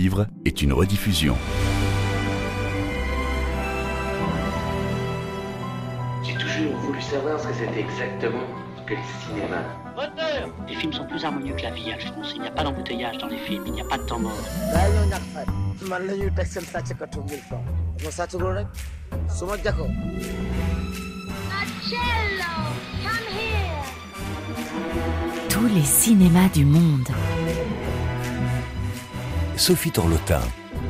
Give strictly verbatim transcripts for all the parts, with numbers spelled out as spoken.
livre est une rediffusion. J'ai toujours voulu savoir ce que c'était exactement que le cinéma. Moteur ! Les films sont plus harmonieux que la vie, Alphonse. Il n'y a pas d'embouteillage dans les films, il n'y a pas de temps mort. Tous les cinémas du monde. Sophie Torlotin.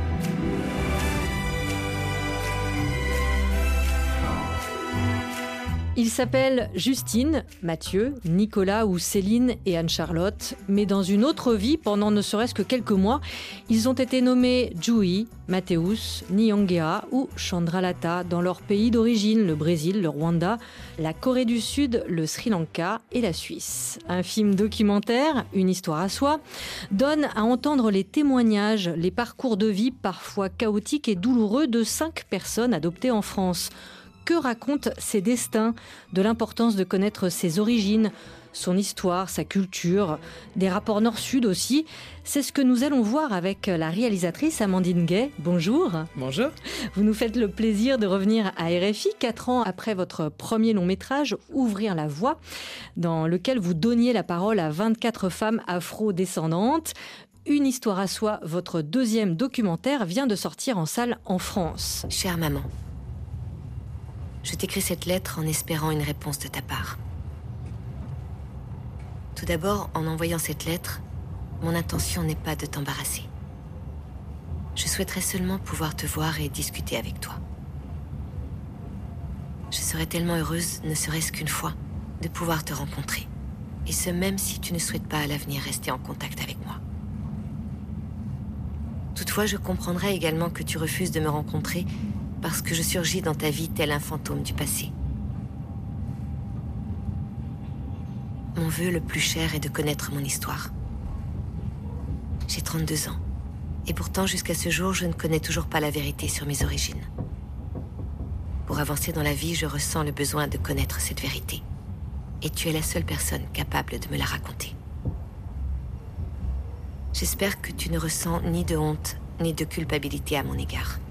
Ils s'appellent Justine, Mathieu, Nicolas ou Céline et Anne-Charlotte. Mais dans une autre vie, pendant ne serait-ce que quelques mois, ils ont été nommés Jui, Mathéus, Nyongea ou Chandralata dans leur pays d'origine, le Brésil, le Rwanda, la Corée du Sud, le Sri Lanka et la Suisse. Un film documentaire, une histoire à soi, donne à entendre les témoignages, les parcours de vie parfois chaotiques et douloureux de cinq personnes adoptées en France. Que racontent ses destins, de l'importance de connaître ses origines, son histoire, sa culture, des rapports nord-sud aussi. C'est ce que nous allons voir avec la réalisatrice Amandine Gay. Bonjour. Bonjour. Vous nous faites le plaisir de revenir à R F I, quatre ans après votre premier long métrage, Ouvrir la voie, dans lequel vous donniez la parole à vingt-quatre femmes afro-descendantes. Une histoire à soi, votre deuxième documentaire, vient de sortir en salle en France. Chère maman, je t'écris cette lettre en espérant une réponse de ta part. Tout d'abord, en envoyant cette lettre, mon intention n'est pas de t'embarrasser. Je souhaiterais seulement pouvoir te voir et discuter avec toi. Je serais tellement heureuse, ne serait-ce qu'une fois, de pouvoir te rencontrer. Et ce, même si tu ne souhaites pas à l'avenir rester en contact avec moi. Toutefois, je comprendrais également que tu refuses de me rencontrer parce que je surgis dans ta vie tel un fantôme du passé. Mon vœu le plus cher est de connaître mon histoire. J'ai trente-deux ans, et pourtant jusqu'à ce jour, je ne connais toujours pas la vérité sur mes origines. Pour avancer dans la vie, je ressens le besoin de connaître cette vérité. Et tu es la seule personne capable de me la raconter. J'espère que tu ne ressens ni de honte, ni de culpabilité à mon égard.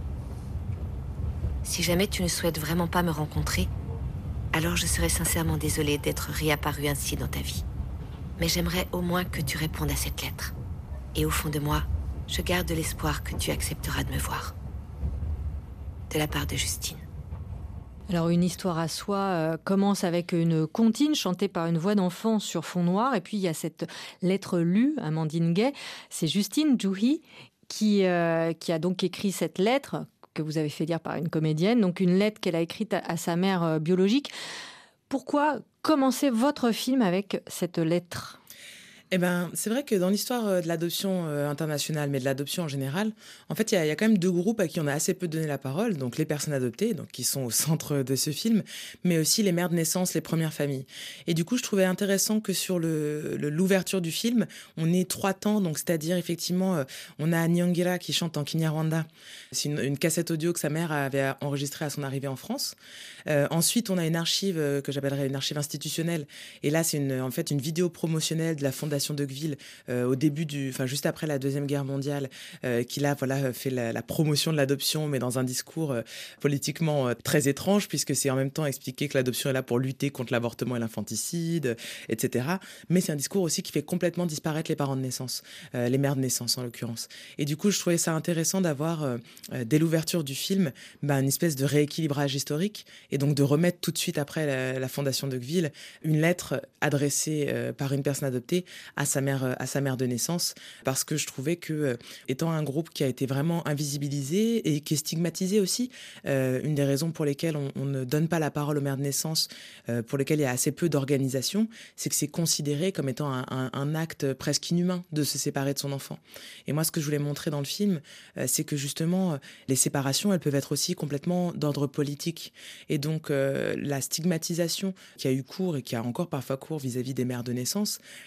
Si jamais tu ne souhaites vraiment pas me rencontrer, alors je serais sincèrement désolée d'être réapparue ainsi dans ta vie. Mais j'aimerais au moins que tu répondes à cette lettre. Et au fond de moi, je garde l'espoir que tu accepteras de me voir. De la part de Justine. Alors, une histoire à soi euh, commence avec une comptine chantée par une voix d'enfant sur fond noir. Et puis, il y a cette lettre lue, Amandine Gay. C'est Justine Jui qui, euh, qui a donc écrit cette lettre que vous avez fait lire par une comédienne, donc une lettre qu'elle a écrite à, à sa mère euh, biologique. Pourquoi commencer votre film avec cette lettre ? Eh ben, c'est vrai que dans l'histoire de l'adoption internationale, mais de l'adoption en général, en fait, il y, y a quand même deux groupes à qui on a assez peu donné la parole. Donc, les personnes adoptées, donc qui sont au centre de ce film, mais aussi les mères de naissance, les premières familles. Et du coup, je trouvais intéressant que sur le, le, l'ouverture du film, on ait trois temps. Donc, c'est-à-dire, effectivement, on a Nyongera qui chante en Kinyarwanda. C'est une, une cassette audio que sa mère avait enregistrée à son arrivée en France. Euh, ensuite, on a une archive que j'appellerais une archive institutionnelle. Et là, c'est une, en fait une vidéo promotionnelle de la Fondation D'Ocqueville euh, au début du, enfin juste après la deuxième guerre mondiale, euh, qui là voilà fait la, la promotion de l'adoption, mais dans un discours euh, politiquement euh, très étrange, puisque c'est en même temps expliquer que l'adoption est là pour lutter contre l'avortement et l'infanticide, euh, et cetera. Mais c'est un discours aussi qui fait complètement disparaître les parents de naissance, euh, les mères de naissance en l'occurrence. Et du coup, je trouvais ça intéressant d'avoir euh, dès l'ouverture du film, bah, une espèce de rééquilibrage historique, et donc de remettre tout de suite après la, la Fondation D'Ocqueville une lettre adressée euh, par une personne adoptée à sa mère, à sa mère de naissance, parce que je trouvais que, euh, étant un groupe qui a été vraiment invisibilisé et qui est stigmatisé aussi, euh, une des raisons pour lesquelles on, on ne donne pas la parole aux mères de naissance, euh, pour lesquelles il y a assez peu d'organisations, c'est que c'est considéré comme étant un, un, un acte presque inhumain de se séparer de son enfant. Et moi, ce que je voulais montrer dans le film, euh, c'est que justement, les séparations, elles peuvent être aussi complètement d'ordre politique. Et donc, euh, la stigmatisation qui a eu cours et qui a encore parfois cours vis-à-vis des mères de naissance, elle me semble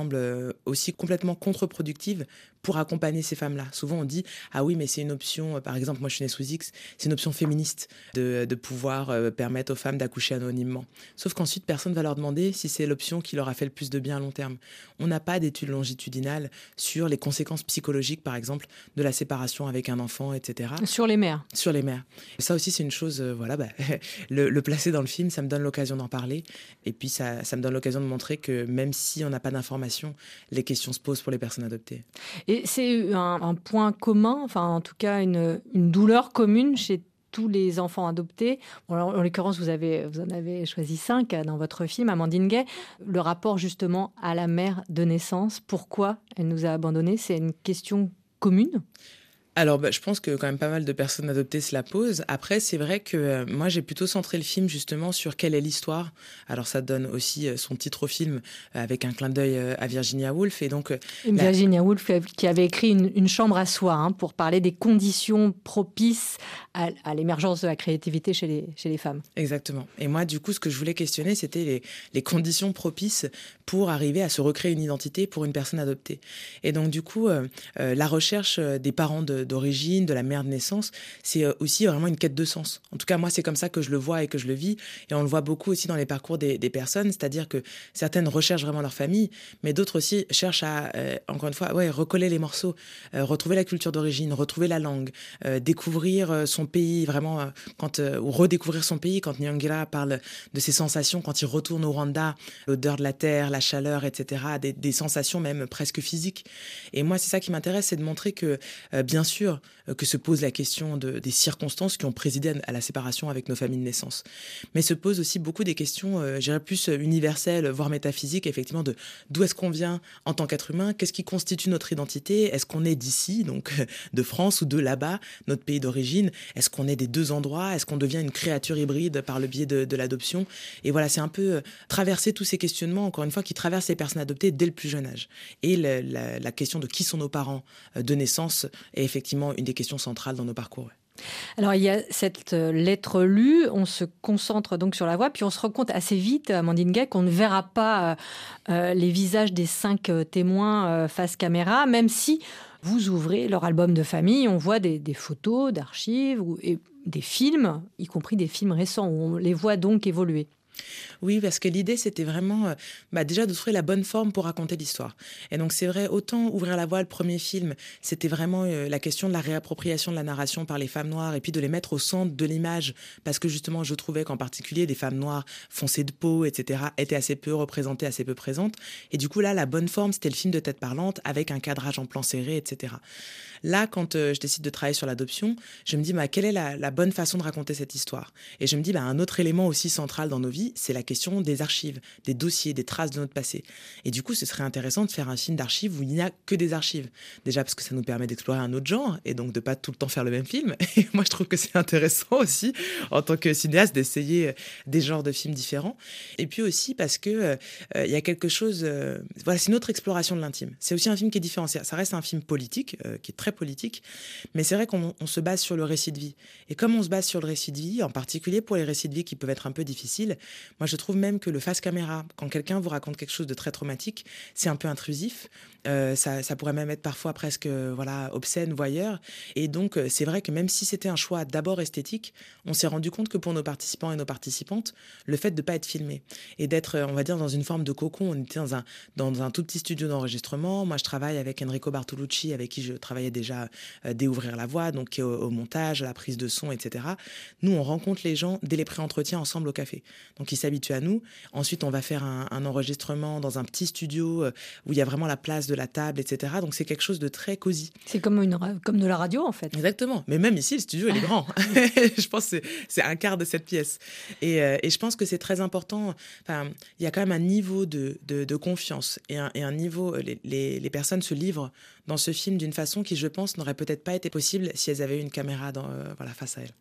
semble aussi complètement contre-productive pour accompagner ces femmes-là. Souvent, on dit « Ah oui, mais c'est une option, par exemple, moi je suis née sous X, c'est une option féministe de, de pouvoir euh, permettre aux femmes d'accoucher anonymement. » Sauf qu'ensuite, personne ne va leur demander si c'est l'option qui leur a fait le plus de bien à long terme. On n'a pas d'études longitudinales sur les conséquences psychologiques, par exemple, de la séparation avec un enfant, et cetera. Sur les mères. Sur les mères. Ça aussi, c'est une chose, euh, voilà, bah, le, le placer dans le film, ça me donne l'occasion d'en parler. Et puis, ça, ça me donne l'occasion de montrer que même si on n'a pas d'informations, les questions se posent pour les personnes adoptées. Et c'est un, un point commun, enfin en tout cas une, une douleur commune chez tous les enfants adoptés. Bon, alors, en l'occurrence, vous, avez, vous en avez choisi cinq dans votre film, Amandine Gay. Le rapport justement à la mère de naissance, pourquoi elle nous a abandonnés, c'est une question commune ? Alors, bah, je pense que quand même pas mal de personnes adoptées se la posent. Après, c'est vrai que euh, moi, j'ai plutôt centré le film justement sur quelle est l'histoire. Alors, ça donne aussi euh, son titre au film euh, avec un clin d'œil euh, à Virginia Woolf. Et donc, euh, la... Virginia Woolf qui avait écrit une, une chambre à soi hein, pour parler des conditions propices à, à l'émergence de la créativité chez les, chez les femmes. Exactement. Et moi, du coup, ce que je voulais questionner, c'était les, les conditions propices pour arriver à se recréer une identité pour une personne adoptée. Et donc, du coup, euh, euh, la recherche des parents de d'origine, de la mère de naissance, c'est aussi vraiment une quête de sens. En tout cas, moi, c'est comme ça que je le vois et que je le vis. Et on le voit beaucoup aussi dans les parcours des, des personnes, c'est-à-dire que certaines recherchent vraiment leur famille, mais d'autres aussi cherchent à, euh, encore une fois, ouais, recoller les morceaux, euh, retrouver la culture d'origine, retrouver la langue, euh, découvrir euh, son pays, vraiment, euh, quand, euh, ou redécouvrir son pays. Quand Nyangira parle de ses sensations, quand il retourne au Rwanda, l'odeur de la terre, la chaleur, et cetera, des, des sensations même presque physiques. Et moi, c'est ça qui m'intéresse, c'est de montrer que, euh, bien sûr, que se pose la question de, des circonstances qui ont présidé à la séparation avec nos familles de naissance. Mais se posent aussi beaucoup des questions, euh, je dirais plus universelles, voire métaphysiques, effectivement, de d'où est-ce qu'on vient en tant qu'être humain, qu'est-ce qui constitue notre identité, est-ce qu'on est d'ici, donc de France, ou de là-bas, notre pays d'origine, est-ce qu'on est des deux endroits, est-ce qu'on devient une créature hybride par le biais de, de l'adoption. Et voilà, c'est un peu euh, traverser tous ces questionnements, encore une fois, qui traversent les personnes adoptées dès le plus jeune âge. Et le, la, la question de qui sont nos parents euh, de naissance est effectivement une des questions centrales dans nos parcours. Alors, il y a cette lettre lue, on se concentre donc sur la voix, puis on se rend compte assez vite, Amandine Gay, qu'on ne verra pas euh, les visages des cinq témoins euh, face caméra, même si vous ouvrez leur album de famille, on voit des, des photos d'archives ou, et des films, y compris des films récents, où on les voit donc évoluer. Oui, parce que l'idée, c'était vraiment euh, bah, déjà de trouver la bonne forme pour raconter l'histoire. Et donc, c'est vrai, autant Ouvrir la voie, le premier film, c'était vraiment euh, la question de la réappropriation de la narration par les femmes noires et puis de les mettre au centre de l'image, parce que justement, je trouvais qu'en particulier, des femmes noires foncées de peau, et cetera, étaient assez peu représentées, assez peu présentes. Et du coup, là, la bonne forme, c'était le film de tête parlante avec un cadrage en plan serré, et cetera. Là, quand euh, je décide de travailler sur l'adoption, je me dis, bah, quelle est la, la bonne façon de raconter cette histoire ? Et je me dis, bah, un autre élément aussi central dans nos vies, c'est la question des archives, des dossiers, des traces de notre passé. Et du coup, ce serait intéressant de faire un film d'archives où il n'y a que des archives. Déjà parce que ça nous permet d'explorer un autre genre et donc de pas tout le temps faire le même film. Et moi, je trouve que c'est intéressant aussi, en tant que cinéaste, d'essayer des genres de films différents. Et puis aussi parce que euh, il y a quelque chose... Euh, voilà, c'est une autre exploration de l'intime. C'est aussi un film qui est différent. Ça reste un film politique, euh, qui est très politique, mais c'est vrai qu'on on se base sur le récit de vie. Et comme on se base sur le récit de vie, en particulier pour les récits de vie qui peuvent être un peu difficiles, moi, je trouve même que le face caméra, quand quelqu'un vous raconte quelque chose de très traumatique, c'est un peu intrusif. Euh, ça, ça pourrait même être parfois presque euh, voilà, obscène, voyeur. Et donc, euh, c'est vrai que même si c'était un choix d'abord esthétique, on s'est rendu compte que pour nos participants et nos participantes, le fait de ne pas être filmé et d'être, on va dire, dans une forme de cocon, on était dans un, dans un tout petit studio d'enregistrement. Moi, je travaille avec Enrico Bartolucci, avec qui je travaillais déjà euh, dès Ouvrir la voie, donc au, au montage, à la prise de son, et cetera. Nous, on rencontre les gens dès les pré-entretiens ensemble au café. Donc, ils s'habituent à nous. Ensuite, on va faire un, un enregistrement dans un petit studio euh, où il y a vraiment la place de la table, et cetera. Donc, c'est quelque chose de très cosy. C'est comme, une, comme de la radio, en fait. Exactement. Mais même ici, le studio, il est grand. Je pense que c'est, c'est un quart de cette pièce. Et, euh, et je pense que c'est très important. Enfin, il y a quand même un niveau de, de, de confiance et un, et un niveau... Les, les, les personnes se livrent dans ce film d'une façon qui, je pense, n'aurait peut-être pas été possible si elles avaient eu une caméra dans, euh, voilà, face à elles.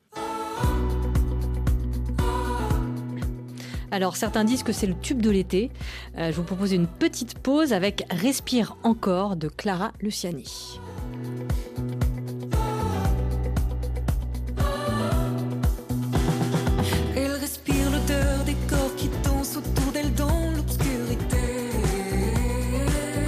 Alors, certains disent que c'est le tube de l'été. Euh, je vous propose une petite pause avec « Respire encore » de Clara Luciani. Elle respire l'odeur des corps qui dansent autour d'elle dans l'obscurité.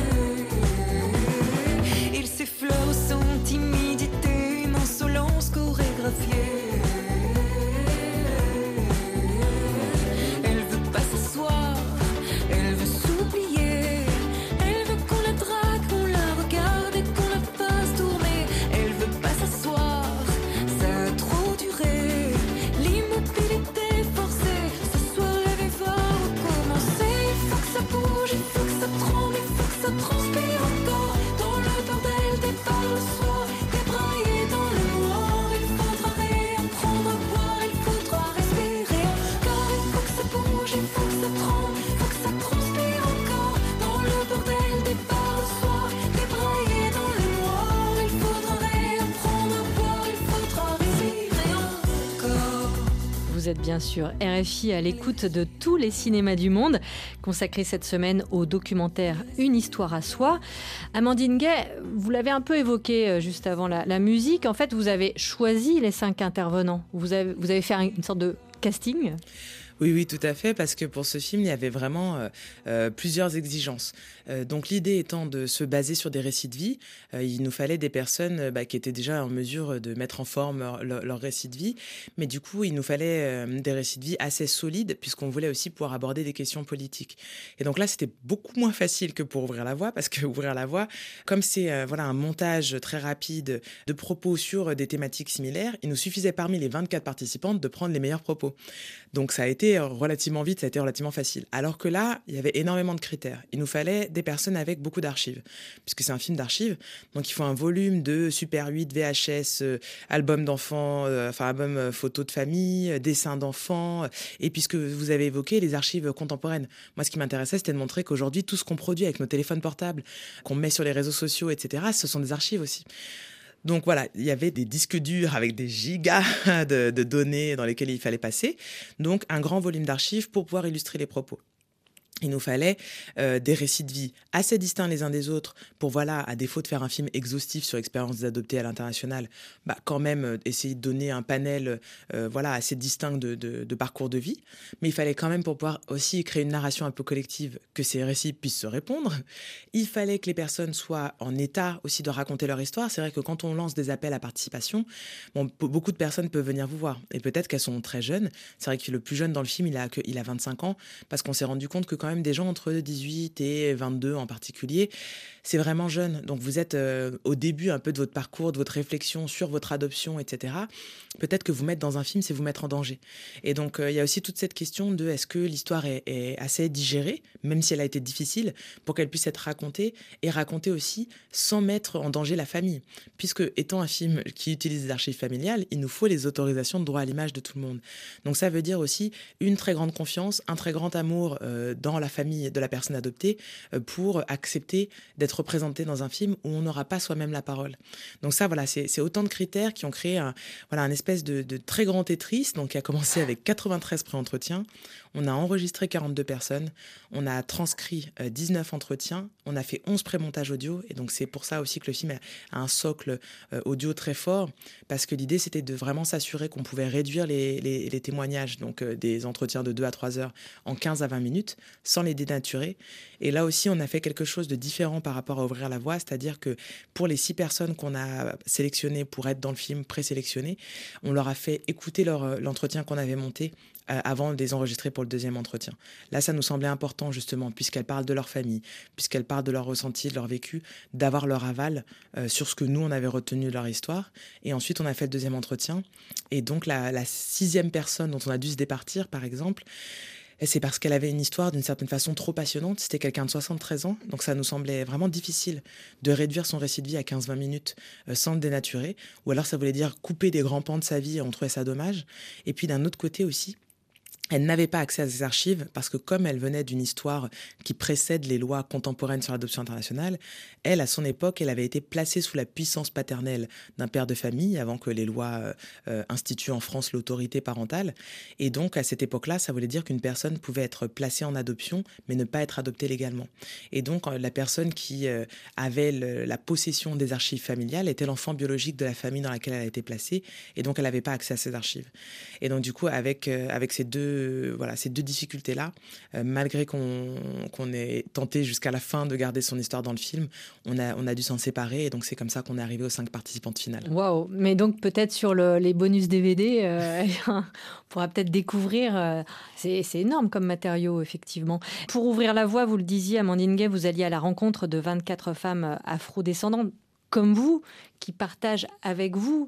Vous êtes bien sûr R F I à l'écoute de tous les cinémas du monde, consacré cette semaine au documentaire Une histoire à soi. Amandine Gay, vous l'avez un peu évoqué juste avant la, la musique. En fait, vous avez choisi les cinq intervenants. Vous avez, vous avez fait une sorte de casting ? Oui, oui, tout à fait, parce que pour ce film, il y avait vraiment euh, euh, plusieurs exigences. Euh, donc l'idée étant de se baser sur des récits de vie, euh, il nous fallait des personnes euh, bah, qui étaient déjà en mesure de mettre en forme leur, leur, leur récit de vie, mais du coup, il nous fallait euh, des récits de vie assez solides, puisqu'on voulait aussi pouvoir aborder des questions politiques. Et donc là, c'était beaucoup moins facile que pour Ouvrir la voie, parce que Ouvrir la voie, comme c'est euh, voilà, un montage très rapide de propos sur des thématiques similaires, il nous suffisait parmi les vingt-quatre participantes de prendre les meilleurs propos. Donc ça a été relativement vite, ça a été relativement facile. Alors que là, il y avait énormément de critères. Il nous fallait des personnes avec beaucoup d'archives, puisque c'est un film d'archives. Donc il faut un volume de Super huit, V H S, euh, album d'enfants, euh, enfin album euh, photos de famille, euh, dessins d'enfants. Et puisque vous avez évoqué les archives contemporaines, moi ce qui m'intéressait, c'était de montrer qu'aujourd'hui, tout ce qu'on produit avec nos téléphones portables, qu'on met sur les réseaux sociaux, et cetera, ce sont des archives aussi. Donc voilà, il y avait des disques durs avec des gigas de, de données dans lesquelles il fallait passer. Donc un grand volume d'archives pour pouvoir illustrer les propos. Il nous fallait euh, des récits de vie assez distincts les uns des autres pour, voilà, à défaut de faire un film exhaustif sur l'expérience des adoptés à l'international, bah, quand même euh, essayer de donner un panel euh, voilà, assez distinct de, de, de parcours de vie. Mais il fallait quand même, pour pouvoir aussi créer une narration un peu collective, que ces récits puissent se répondre. Il fallait que les personnes soient en état aussi de raconter leur histoire. C'est vrai que quand on lance des appels à participation, bon, beaucoup de personnes peuvent venir vous voir. Et peut-être qu'elles sont très jeunes. C'est vrai que le plus jeune dans le film, il a, il a vingt-cinq ans, parce qu'on s'est rendu compte que quand même des gens entre dix-huit et vingt-deux en particulier, c'est vraiment jeune. Donc vous êtes euh, au début un peu de votre parcours, de votre réflexion sur votre adoption, et cetera. Peut-être que vous mettre dans un film, c'est vous mettre en danger. Et donc euh, il y a aussi toute cette question de est-ce que l'histoire est, est assez digérée, même si elle a été difficile, pour qu'elle puisse être racontée, et racontée aussi sans mettre en danger la famille. Puisque étant un film qui utilise des archives familiales, il nous faut les autorisations de droit à l'image de tout le monde. Donc ça veut dire aussi une très grande confiance, un très grand amour euh, dans la famille de la personne adoptée euh, pour accepter d'être représenté dans un film où on n'aura pas soi-même la parole. Donc ça, voilà, c'est, c'est autant de critères qui ont créé un, voilà, un espèce de, de très grand Tetris, donc qui a commencé avec quatre-vingt-treize pré-entretiens. On a enregistré quarante-deux personnes, on a transcrit euh, dix-neuf entretiens, on a fait onze pré-montages audio, et donc c'est pour ça aussi que le film a un socle euh, audio très fort, parce que l'idée c'était de vraiment s'assurer qu'on pouvait réduire les, les, les témoignages, donc euh, des entretiens de deux à trois heures en quinze à vingt minutes, sans les dénaturer. Et là aussi, on a fait quelque chose de différent par rapport à Ouvrir la voie, c'est-à-dire que pour les six personnes qu'on a sélectionnées pour être dans le film, présélectionnées, on leur a fait écouter leur, l'entretien qu'on avait monté euh, avant de les enregistrer pour le deuxième entretien. Là, ça nous semblait important, justement, puisqu'elles parlent de leur famille, puisqu'elles parlent de leur ressenti, de leur vécu, d'avoir leur aval euh, sur ce que nous, on avait retenu de leur histoire. Et ensuite, on a fait le deuxième entretien. Et donc, la, la sixième personne dont on a dû se départir, par exemple, et c'est parce qu'elle avait une histoire d'une certaine façon trop passionnante. C'était quelqu'un de soixante-treize ans, donc ça nous semblait vraiment difficile de réduire son récit de vie à quinze à vingt minutes euh, sans le dénaturer. Ou alors ça voulait dire couper des grands pans de sa vie, et on trouvait ça dommage. Et puis d'un autre côté aussi, elle n'avait pas accès à ces archives parce que comme elle venait d'une histoire qui précède les lois contemporaines sur l'adoption internationale, elle, à son époque, elle avait été placée sous la puissance paternelle d'un père de famille avant que les lois euh, instituent en France l'autorité parentale. Et donc, à cette époque-là, ça voulait dire qu'une personne pouvait être placée en adoption, mais ne pas être adoptée légalement. Et donc, la personne qui euh, avait le, la possession des archives familiales était l'enfant biologique de la famille dans laquelle elle a été placée. Et donc, elle n'avait pas accès à ces archives. Et donc, du coup, avec, euh, avec ces deux Voilà, ces deux difficultés-là, euh, malgré qu'on, qu'on ait tenté jusqu'à la fin de garder son histoire dans le film, on a, on a dû s'en séparer, et donc c'est comme ça qu'on est arrivé aux cinq participantes finales. Waouh! Mais donc peut-être sur le, les bonus D V D, euh, on pourra peut-être découvrir. Euh, c'est, c'est énorme comme matériau, effectivement. Pour Ouvrir la voie, vous le disiez, Amandine Gay, vous alliez à la rencontre de vingt-quatre femmes afro-descendantes comme vous, qui partagent avec vous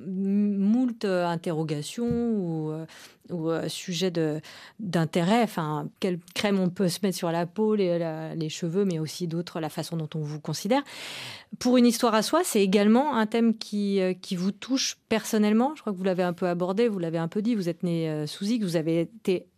moult interrogations ou, ou euh, sujets de, d'intérêt. Enfin, quelle crème on peut se mettre sur la peau, les, la, les cheveux, mais aussi d'autres, la façon dont on vous considère. Pour Une histoire à soi, c'est également un thème qui, qui vous touche personnellement. Je crois que vous l'avez un peu abordé, vous l'avez un peu dit, vous êtes né sous X, vous avez été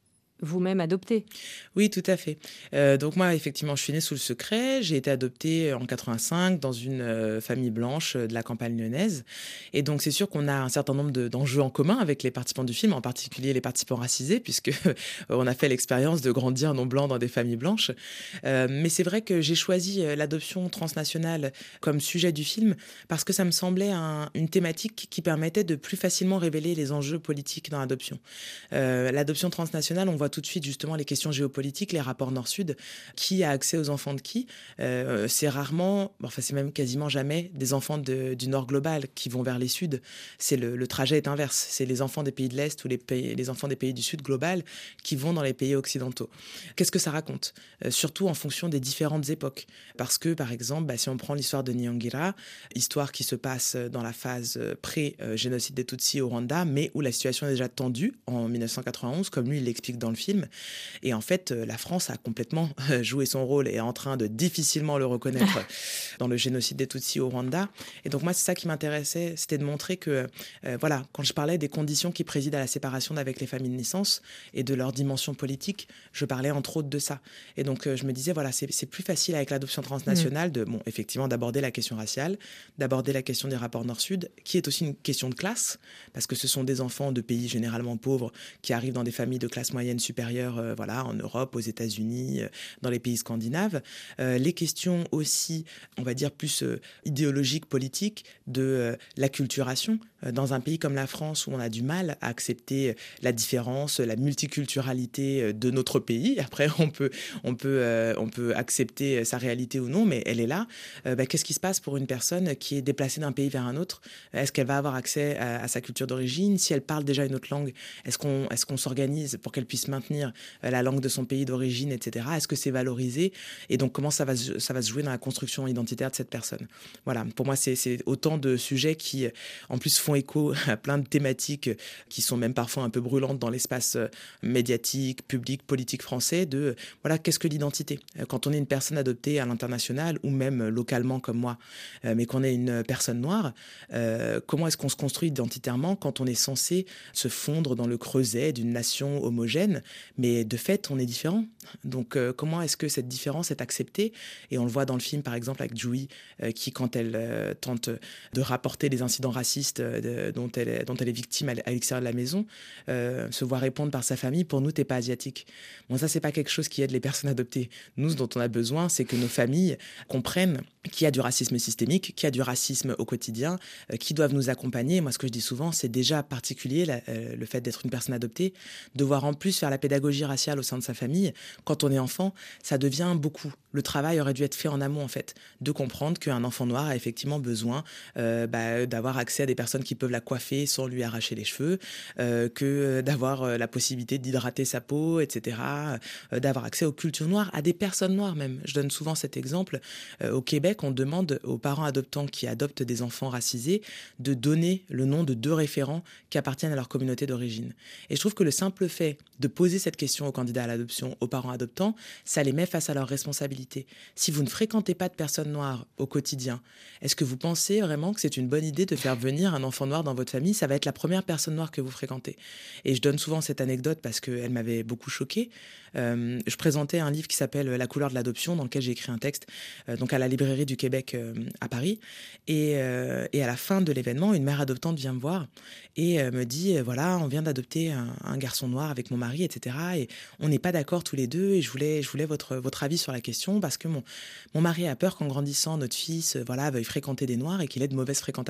vous-même adopté. Oui, tout à fait. Euh, donc moi, effectivement, je suis née sous le secret. J'ai été adoptée en quatre-vingt-cinq dans une euh, famille blanche de la campagne lyonnaise. Et donc, c'est sûr qu'on a un certain nombre de, d'enjeux en commun avec les participants du film, en particulier les participants racisés, puisque on a fait l'expérience de grandir non blancs dans des familles blanches. Euh, mais c'est vrai que j'ai choisi l'adoption transnationale comme sujet du film parce que ça me semblait un, une thématique qui permettait de plus facilement révéler les enjeux politiques dans l'adoption. Euh, l'adoption transnationale, on voit tout de suite justement les questions géopolitiques, les rapports nord-sud, qui a accès aux enfants de qui. Euh, c'est rarement, enfin c'est même quasiment jamais des enfants de, du nord global qui vont vers les sud. C'est le, le trajet est inverse. C'est les enfants des pays de l'Est ou les, pays, les enfants des pays du sud global qui vont dans les pays occidentaux. Qu'est-ce que ça raconte ? euh, Surtout en fonction des différentes époques. Parce que, par exemple, bah, si on prend l'histoire de Nyongira, histoire qui se passe dans la phase pré-génocide des Tutsis au Rwanda, mais où la situation est déjà tendue en dix-neuf cent quatre-vingt-onze, comme lui il l'explique dans le film. Et en fait, la France a complètement joué son rôle et est en train de difficilement le reconnaître dans le génocide des Tutsis au Rwanda. Et donc moi, c'est ça qui m'intéressait, c'était de montrer que, euh, voilà, quand je parlais des conditions qui président à la séparation d'avec les familles de naissance et de leur dimension politique, je parlais entre autres de ça. Et donc euh, je me disais, voilà, c'est, c'est plus facile avec l'adoption transnationale mmh. de, bon, effectivement, d'aborder la question raciale, d'aborder la question des rapports nord-sud, qui est aussi une question de classe, parce que ce sont des enfants de pays généralement pauvres qui arrivent dans des familles de classe moyenne supérieure, euh, voilà, en Europe, aux États-Unis, euh, dans les pays scandinaves. Euh, les questions aussi, on va dire, plus euh, idéologiques, politiques, de euh, l'acculturation. Euh, dans un pays comme la France, où on a du mal à accepter la différence, la multiculturalité de notre pays. Après, on peut, on peut, euh, on peut accepter sa réalité ou non, mais elle est là. Euh, bah, qu'est-ce qui se passe pour une personne qui est déplacée d'un pays vers un autre ? Est-ce qu'elle va avoir accès à, à sa culture d'origine ? Si elle parle déjà une autre langue, est-ce qu'on, est-ce qu'on s'organise pour qu'elle puisse maintenir la langue de son pays d'origine, et cetera. Est-ce que c'est valorisé ? Et donc, comment ça va, ça va se jouer dans la construction identitaire de cette personne ? Voilà, pour moi, c'est, c'est autant de sujets qui, en plus, font écho à plein de thématiques qui sont même parfois un peu brûlantes dans l'espace médiatique, public, politique français, de, voilà, qu'est-ce que l'identité ? Quand on est une personne adoptée à l'international, ou même localement comme moi, mais qu'on est une personne noire, euh, comment est-ce qu'on se construit identitairement quand on est censé se fondre dans le creuset d'une nation homogène ? Mais de fait, on est différent. Donc, euh, comment est-ce que cette différence est acceptée ? Et on le voit dans le film, par exemple, avec Jui, euh, qui, quand elle euh, tente de rapporter les incidents racistes euh, dont, elle, dont elle est victime à l'extérieur de la maison, euh, se voit répondre par sa famille, pour nous, t'es pas asiatique. Bon, ça, c'est pas quelque chose qui aide les personnes adoptées. Nous, ce dont on a besoin, c'est que nos familles comprennent qu'il y a du racisme systémique, qu'il y a du racisme au quotidien, euh, qui doivent nous accompagner. Moi, ce que je dis souvent, c'est déjà particulier, la, euh, le fait d'être une personne adoptée, devoir en plus faire la pédagogie raciale au sein de sa famille. Quand on est enfant, ça devient beaucoup. Le travail aurait dû être fait en amont, en fait, de comprendre qu'un enfant noir a effectivement besoin euh, bah, d'avoir accès à des personnes qui peuvent la coiffer sans lui arracher les cheveux, euh, que d'avoir euh, la possibilité d'hydrater sa peau, et cetera, euh, d'avoir accès aux cultures noires, à des personnes noires même. Je donne souvent cet exemple. Euh, au Québec, on demande aux parents adoptants qui adoptent des enfants racisés de donner le nom de deux référents qui appartiennent à leur communauté d'origine. Et je trouve que le simple fait de poser cette question aux candidats à l'adoption, aux parents adoptants, ça les met face à leurs responsabilités. Si vous ne fréquentez pas de personnes noires au quotidien, est-ce que vous pensez vraiment que c'est une bonne idée de faire venir un enfant noir dans votre famille ? Ça va être la première personne noire que vous fréquentez. Et je donne souvent cette anecdote parce qu'elle m'avait beaucoup choquée. Euh, je présentais un livre qui s'appelle « La couleur de l'adoption » dans lequel j'ai écrit un texte euh, donc à la librairie du Québec euh, à Paris. Et, euh, et à la fin de l'événement, une mère adoptante vient me voir et euh, me dit euh, « Voilà, on vient d'adopter un, un garçon noir avec mon mari, et cetera. Et on n'est pas d'accord tous les deux et je voulais, je voulais votre, votre avis sur la question parce que mon, mon mari a peur qu'en grandissant, notre fils euh, voilà, veuille fréquenter des noirs et qu'il ait de mauvaises fréquentations. »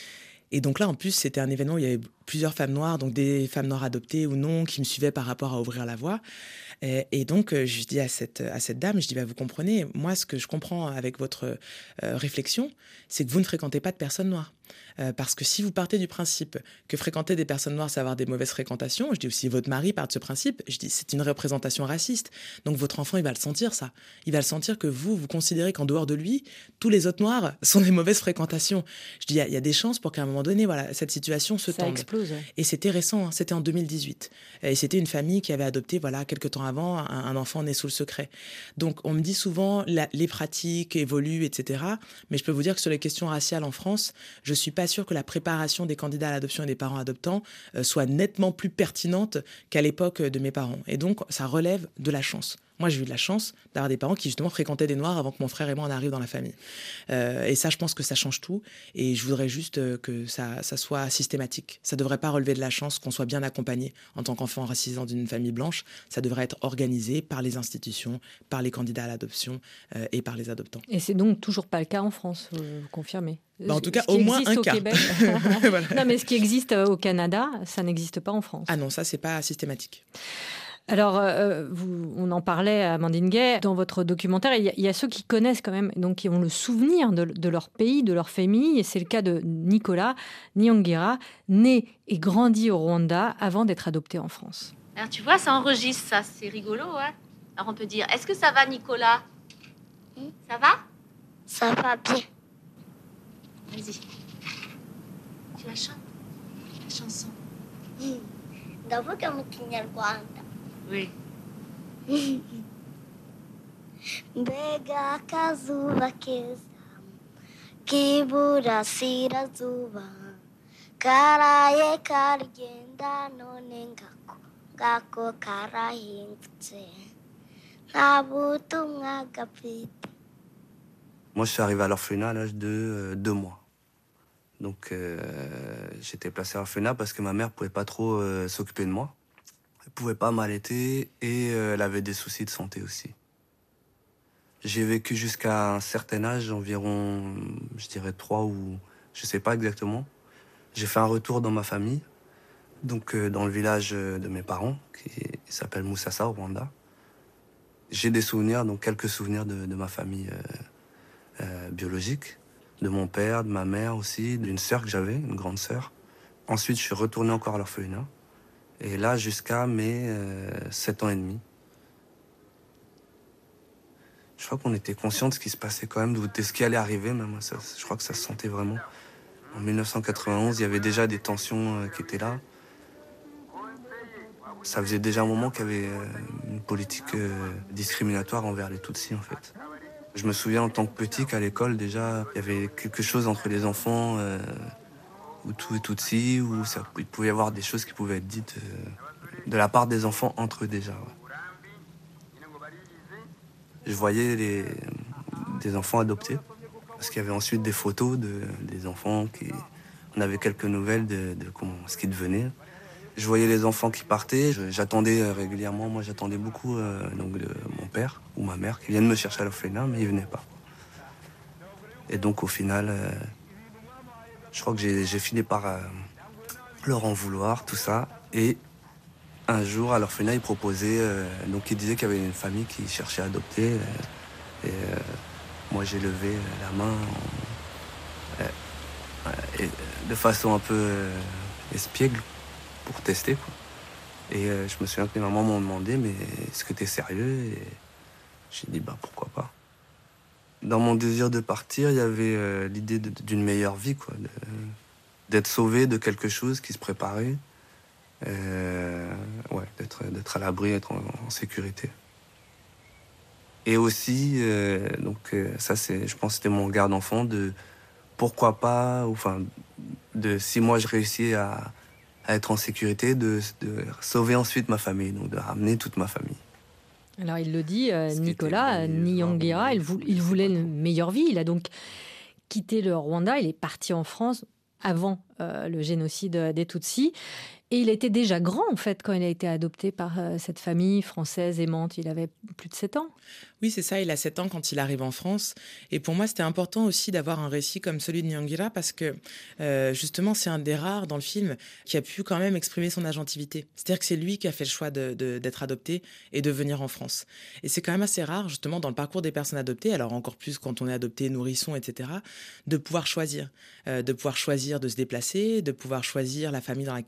Et donc là, en plus, c'était un événement où il y avait plusieurs femmes noires, donc des femmes noires adoptées ou non, qui me suivaient par rapport à ouvrir la voie. Et, et donc, je dis à cette, à cette dame, je dis, bah, vous comprenez, moi, ce que je comprends avec votre euh, réflexion, c'est que vous ne fréquentez pas de personnes noires. Euh, parce que si vous partez du principe que fréquenter des personnes noires, c'est avoir des mauvaises fréquentations, je dis aussi, votre mari part de ce principe, je dis, c'est une représentation raciste. Donc, votre enfant, il va le sentir, ça. Il va le sentir que vous, vous considérez qu'en dehors de lui, tous les autres noirs sont des mauvaises fréquentations. Je dis, il y, y a des chances pour qu'à un moment donné, voilà, cette situation se ça tende. Explose, ouais. Et c'était récent, hein, c'était en deux mille dix-huit. Et c'était une famille qui avait adopté, voilà, quelques temps avant, un, un enfant né sous le secret. Donc, on me dit souvent, la, les pratiques évoluent, et cetera. Mais je peux vous dire que sur les questions raciales en France, je suis pas sûre que la préparation des candidats à l'adoption et des parents adoptants euh, soit nettement plus pertinente qu'à l'époque de mes parents. Et donc, ça relève de la chance. Moi, j'ai eu de la chance d'avoir des parents qui, justement, fréquentaient des Noirs avant que mon frère et moi en arrivent dans la famille. Euh, et ça, je pense que ça change tout. Et je voudrais juste euh, que ça, ça soit systématique. Ça ne devrait pas relever de la chance qu'on soit bien accompagné en tant qu'enfant racisé dans une famille blanche. Ça devrait être organisé par les institutions, par les candidats à l'adoption euh, et par les adoptants. Et c'est donc toujours pas le cas en France, vous, vous confirmez? Bah en tout cas, au moins un au cas. Québec... Voilà. Non, mais ce qui existe au Canada, ça n'existe pas en France. Ah non, ça, c'est pas systématique. Alors, euh, vous, on en parlait à Amandine Gay. Dans votre documentaire, il y, a, il y a ceux qui connaissent quand même, donc qui ont le souvenir de, de leur pays, de leur famille. Et c'est le cas de Nicolas Nyongira, né et grandi au Rwanda avant d'être adopté en France. Alors, tu vois, ça enregistre, ça. C'est rigolo, hein. Alors, on peut dire, est-ce que ça va, Nicolas? hmm Ça va? Ça va bien. Vas-y. Tu la chantes? La chanson. Ndavuga mu Kinyarwanda. Oui. Mbega akazuba keza k'iburasirazuba karaye karigenda none ngako ngako karahindutse nta butumwa gafite. Moi, je suis arrivé à l'orphelinat à l'âge de euh, deux mois. Donc, euh, j'étais placé à l'orphelinat parce que ma mère pouvait pas trop euh, s'occuper de moi. Elle pouvait pas m'allaiter et euh, elle avait des soucis de santé aussi. J'ai vécu jusqu'à un certain âge, environ, je dirais trois ou je sais pas exactement. J'ai fait un retour dans ma famille, donc euh, dans le village de mes parents, qui s'appelle Moussassa au Rwanda. J'ai des souvenirs, donc quelques souvenirs de, de ma famille euh, euh, biologique, de mon père, de ma mère aussi, d'une sœur que j'avais, une grande sœur. Ensuite, je suis retourné encore à l'orphelinat. Et là, jusqu'à mes euh, sept ans et demi. Je crois qu'on était conscient de ce qui se passait quand même, de ce qui allait arriver même. Ça, je crois que ça se sentait vraiment. En mille neuf cent quatre-vingt-onze, il y avait déjà des tensions euh, qui étaient là. Ça faisait déjà un moment qu'il y avait euh, une politique euh, discriminatoire envers les Tutsis, en fait. Je me souviens en tant que petit qu'à l'école, déjà, il y avait quelque chose entre les enfants, euh, Hutu et Tutsi, où ça, il pouvait y avoir des choses qui pouvaient être dites euh, de la part des enfants entre eux déjà. Ouais. Je voyais les, des enfants adoptés, parce qu'il y avait ensuite des photos de, des enfants, qui, on avait quelques nouvelles de, de comment, ce qu'ils devenaient. Je voyais les enfants qui partaient, je, j'attendais régulièrement, moi j'attendais beaucoup euh, donc de mon père ou ma mère qui viennent me chercher à l'orphelinat, mais ils venaient pas. Et donc au final, euh, je crois que j'ai, j'ai fini par euh, leur en vouloir, tout ça. Et un jour à l'orphelinat, ils proposaient, euh, donc ils disaient qu'il y avait une famille qui cherchait à adopter. Euh, et euh, moi j'ai levé la main en, euh, et, de façon un peu euh, espiègle, pour tester, quoi. Et euh, je me souviens que mes mamans m'ont demandé, mais est-ce que t'es sérieux? Et j'ai dit, bah pourquoi pas. Dans mon désir de partir, il y avait euh, l'idée de, d'une meilleure vie, quoi, de, d'être sauvé de quelque chose qui se préparait, euh, ouais, d'être, d'être à l'abri, d'être en, en sécurité. Et aussi, euh, donc euh, ça c'est, je pense que c'était mon regard d'enfant, de pourquoi pas, enfin, de si moi je réussis à à être en sécurité, de, de sauver ensuite ma famille, donc de ramener toute ma famille. Alors il le dit, euh, Nicolas Nyongira, il, vou- il voulait une meilleure vie. Il a donc quitté le Rwanda, il est parti en France avant euh, le génocide des Tutsis. Et il était déjà grand, en fait, quand il a été adopté par euh, cette famille française aimante. Il avait plus de sept ans. Oui, c'est ça, il a sept ans quand il arrive en France. Et pour moi, c'était important aussi d'avoir un récit comme celui de Nyongira parce que, euh, justement, c'est un des rares dans le film qui a pu quand même exprimer son agentivité. C'est-à-dire que c'est lui qui a fait le choix de, de, d'être adopté et de venir en France. Et c'est quand même assez rare, justement, dans le parcours des personnes adoptées, alors encore plus quand on est adopté, nourrisson, et cetera, de pouvoir choisir. Euh, de pouvoir choisir de se déplacer, de pouvoir choisir la famille dans laquelle on va.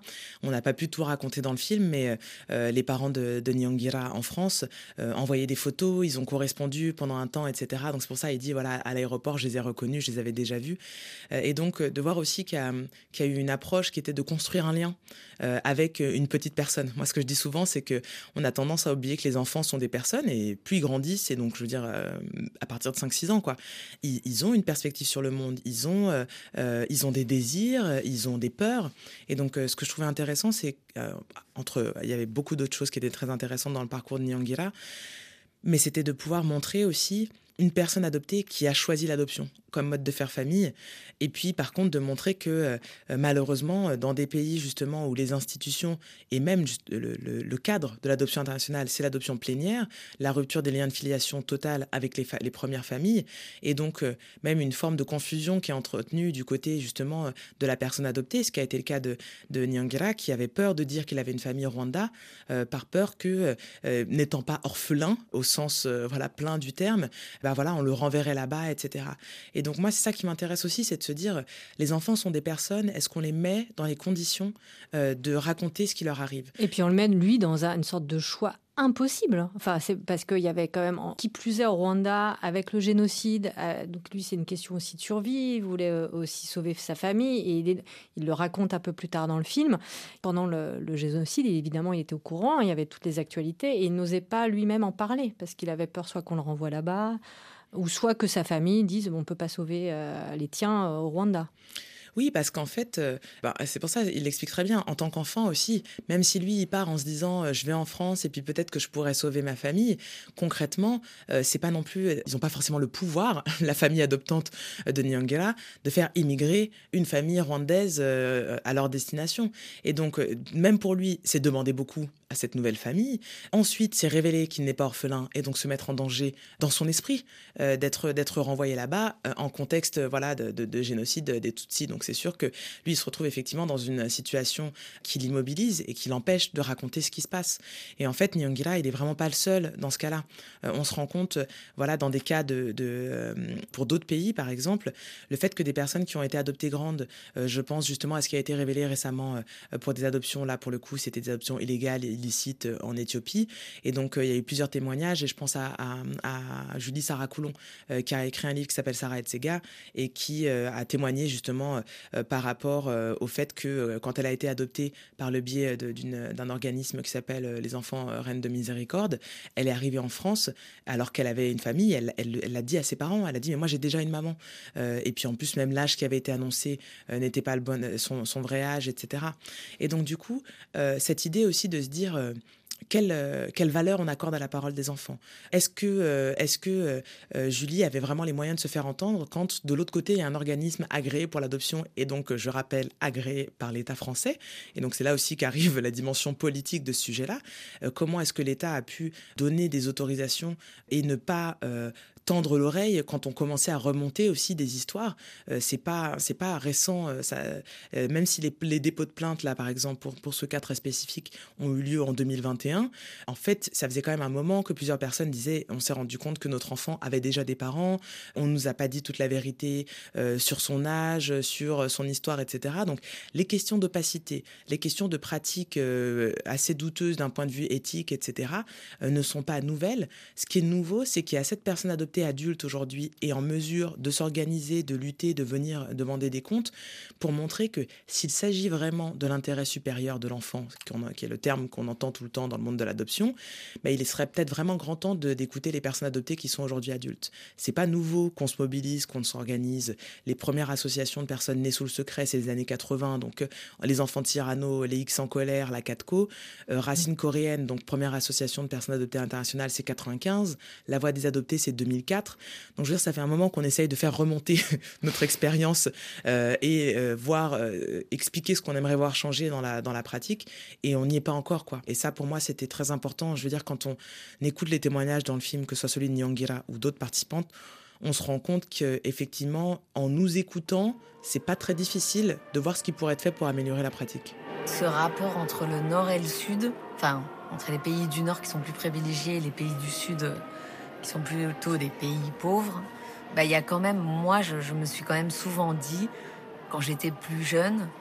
On n'a pas pu tout raconter dans le film, mais euh, les parents de, de Nyangira en France euh, envoyaient des photos, ils ont correspondu pendant un temps, et cetera. Donc c'est pour ça il dit, voilà, à l'aéroport, je les ai reconnus, je les avais déjà vus. Euh, et donc de voir aussi qu'il y a, qu'il y a eu une approche qui était de construire un lien euh, avec une petite personne. Moi, ce que je dis souvent, c'est qu'on a tendance à oublier que les enfants sont des personnes, et plus ils grandissent, et donc je veux dire, euh, à partir de cinq six ans, quoi, ils, ils ont une perspective sur le monde, ils ont, euh, euh, ils ont des désirs, ils ont des peurs. Et donc, euh, ce que je trouvais intéressant, c'est euh, entre, il y avait beaucoup d'autres choses qui étaient très intéressantes dans le parcours de Nyangira, mais c'était de pouvoir montrer aussi une personne adoptée qui a choisi l'adoption comme mode de faire famille. Et puis, par contre, de montrer que euh, malheureusement, dans des pays justement où les institutions et même juste le, le, le cadre de l'adoption internationale, c'est l'adoption plénière, la rupture des liens de filiation totale avec les, fa- les premières familles, et donc euh, même une forme de confusion qui est entretenue du côté justement de la personne adoptée, ce qui a été le cas de, de Nyangira, qui avait peur de dire qu'il avait une famille au Rwanda, euh, par peur que, euh, n'étant pas orphelin au sens euh, voilà, plein du terme, ben voilà, on le renverrait là-bas, et cetera. Et donc moi, c'est ça qui m'intéresse aussi, c'est de se dire, les enfants sont des personnes, est-ce qu'on les met dans les conditions euh, de raconter ce qui leur arrive ? Et puis on le mène, lui, dans un, une sorte de choix impossible. Enfin, c'est parce qu'il y avait quand même, qui plus est au Rwanda, avec le génocide, euh, donc lui, c'est une question aussi de survie, il voulait euh, aussi sauver sa famille, et il, est, il le raconte un peu plus tard dans le film. Pendant le, le génocide, évidemment, il était au courant, il y avait toutes les actualités, et il n'osait pas lui-même en parler, parce qu'il avait peur soit qu'on le renvoie là-bas, ou soit que sa famille dise on ne peut pas sauver euh, les tiens euh, au Rwanda. Oui, parce qu'en fait, euh, bah, c'est pour ça, il l'explique très bien. En tant qu'enfant aussi, même si lui, il part en se disant euh, je vais en France et puis peut-être que je pourrais sauver ma famille, concrètement, euh, c'est pas non plus, ils n'ont pas forcément le pouvoir, la famille adoptante de Nyangira, de faire immigrer une famille rwandaise euh, à leur destination. Et donc, euh, même pour lui, c'est demander beaucoup à cette nouvelle famille. Ensuite, c'est révéler qu'il n'est pas orphelin et donc se mettre en danger dans son esprit euh, d'être, d'être renvoyé là-bas euh, en contexte voilà, de, de, de génocide des Tutsis. Donc, c'est sûr que lui, il se retrouve effectivement dans une situation qui l'immobilise et qui l'empêche de raconter ce qui se passe. Et en fait, Nyangira, il n'est vraiment pas le seul dans ce cas-là. Euh, on se rend compte, voilà, dans des cas de, de euh, pour d'autres pays, par exemple, le fait que des personnes qui ont été adoptées grandes, euh, je pense justement à ce qui a été révélé récemment euh, pour des adoptions, là, pour le coup, c'était des adoptions illégales et illicites en Éthiopie. Et donc, euh, il y a eu plusieurs témoignages et je pense à, à, à Julie Sarah-Coulon, euh, qui a écrit un livre qui s'appelle Sarah Etsega et qui euh, a témoigné justement Euh, par rapport euh, au fait que euh, quand elle a été adoptée par le biais de, d'une, d'un organisme qui s'appelle euh, les Enfants euh, Reines de Miséricorde, elle est arrivée en France alors qu'elle avait une famille, elle, elle, elle l'a dit à ses parents, elle a dit mais moi j'ai déjà une maman. Euh, et puis en plus même l'âge qui avait été annoncé euh, n'était pas le bon, son, son vrai âge, et cetera. Et donc du coup, euh, cette idée aussi de se dire... Euh, Quelle, euh, quelle valeur on accorde à la parole des enfants ? Est-ce que, euh, est-ce que euh, Julie avait vraiment les moyens de se faire entendre quand, de l'autre côté, il y a un organisme agréé pour l'adoption et donc, je rappelle, agréé par l'État français ? Et donc, c'est là aussi qu'arrive la dimension politique de ce sujet-là. Euh, comment est-ce que l'État a pu donner des autorisations et ne pas... Euh, tendre l'oreille quand on commençait à remonter aussi des histoires. Euh, c'est pas, c'est pas récent. Euh, ça, euh, même si les, les dépôts de plainte, là, par exemple, pour, pour ce cas très spécifique, ont eu lieu en deux mille vingt et un, en fait, ça faisait quand même un moment que plusieurs personnes disaient on s'est rendu compte que notre enfant avait déjà des parents, on nous a pas dit toute la vérité euh, sur son âge, sur son histoire, et cetera. Donc, les questions d'opacité, les questions de pratiques euh, assez douteuses d'un point de vue éthique, et cetera, euh, ne sont pas nouvelles. Ce qui est nouveau, c'est qu'il y a cette personne adoptée adulte aujourd'hui est en mesure de s'organiser, de lutter, de venir demander des comptes pour montrer que s'il s'agit vraiment de l'intérêt supérieur de l'enfant, qui est le terme qu'on entend tout le temps dans le monde de l'adoption, ben il serait peut-être vraiment grand temps de, d'écouter les personnes adoptées qui sont aujourd'hui adultes. C'est pas nouveau qu'on se mobilise, qu'on s'organise. Les premières associations de personnes nées sous le secret, c'est les années quatre-vingts, donc euh, les enfants de Cyrano, les X en colère, la CATCO, euh, Racine coréenne, donc première association de personnes adoptées internationale, c'est quatre-vingt-quinze, La Voix des adoptés, c'est deux mille quatre. Donc je veux dire, ça fait un moment qu'on essaye de faire remonter notre expérience euh, et euh, voir, euh, expliquer ce qu'on aimerait voir changer dans la, dans la pratique, et on n'y est pas encore, quoi. Et ça, pour moi, c'était très important. Je veux dire, quand on écoute les témoignages dans le film, que ce soit celui de Nyangira ou d'autres participantes, on se rend compte qu'effectivement, en nous écoutant, c'est pas très difficile de voir ce qui pourrait être fait pour améliorer la pratique. Ce rapport entre le Nord et le Sud, enfin, entre les pays du Nord qui sont plus privilégiés et les pays du Sud qui sont plutôt des pays pauvres, bah, il y a quand même, moi, je, je me suis quand même souvent dit, quand j'étais plus jeune,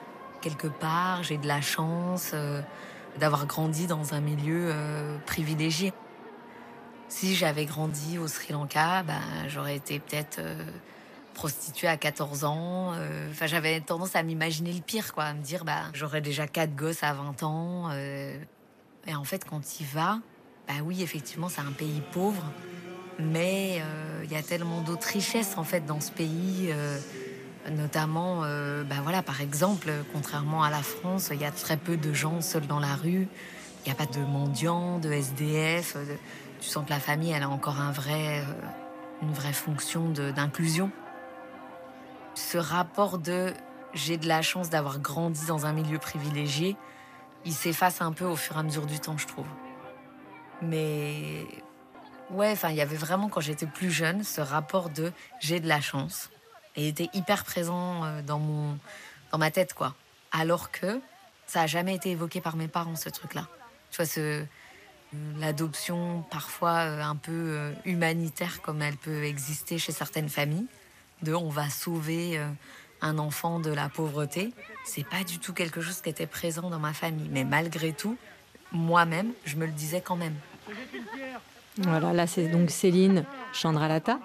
quelque part, j'ai de la chance euh, d'avoir grandi dans un milieu euh, privilégié. Si j'avais grandi au Sri Lanka, bah, j'aurais été peut-être euh, prostituée à quatorze ans. Euh, enfin, j'avais tendance à m'imaginer le pire, quoi, à me dire bah, j'aurais déjà quatre gosses à vingt ans. Euh, et en fait, quand tu y vas, bah oui, effectivement, c'est un pays pauvre, mais il euh, y a tellement d'autres richesses en fait dans ce pays. Euh, Notamment, euh, bah voilà, par exemple, contrairement à la France, il y a très peu de gens seuls dans la rue. Il n'y a pas de mendiants, de S D F. De... Tu sens que la famille, elle a encore un vrai, euh, une vraie fonction de, d'inclusion. Ce rapport de « j'ai de la chance d'avoir grandi dans un milieu privilégié », il s'efface un peu au fur et à mesure du temps, je trouve. Mais ouais, enfin, il y avait vraiment, quand j'étais plus jeune, ce rapport de « j'ai de la chance ». Et était hyper présent dans, mon, dans ma tête, quoi. Alors que ça n'a jamais été évoqué par mes parents, ce truc-là. Tu vois, ce, l'adoption parfois un peu humanitaire, comme elle peut exister chez certaines familles, de on va sauver un enfant de la pauvreté, c'est pas du tout quelque chose qui était présent dans ma famille. Mais malgré tout, moi-même, je me le disais quand même. Voilà, là c'est donc Céline Chandralata,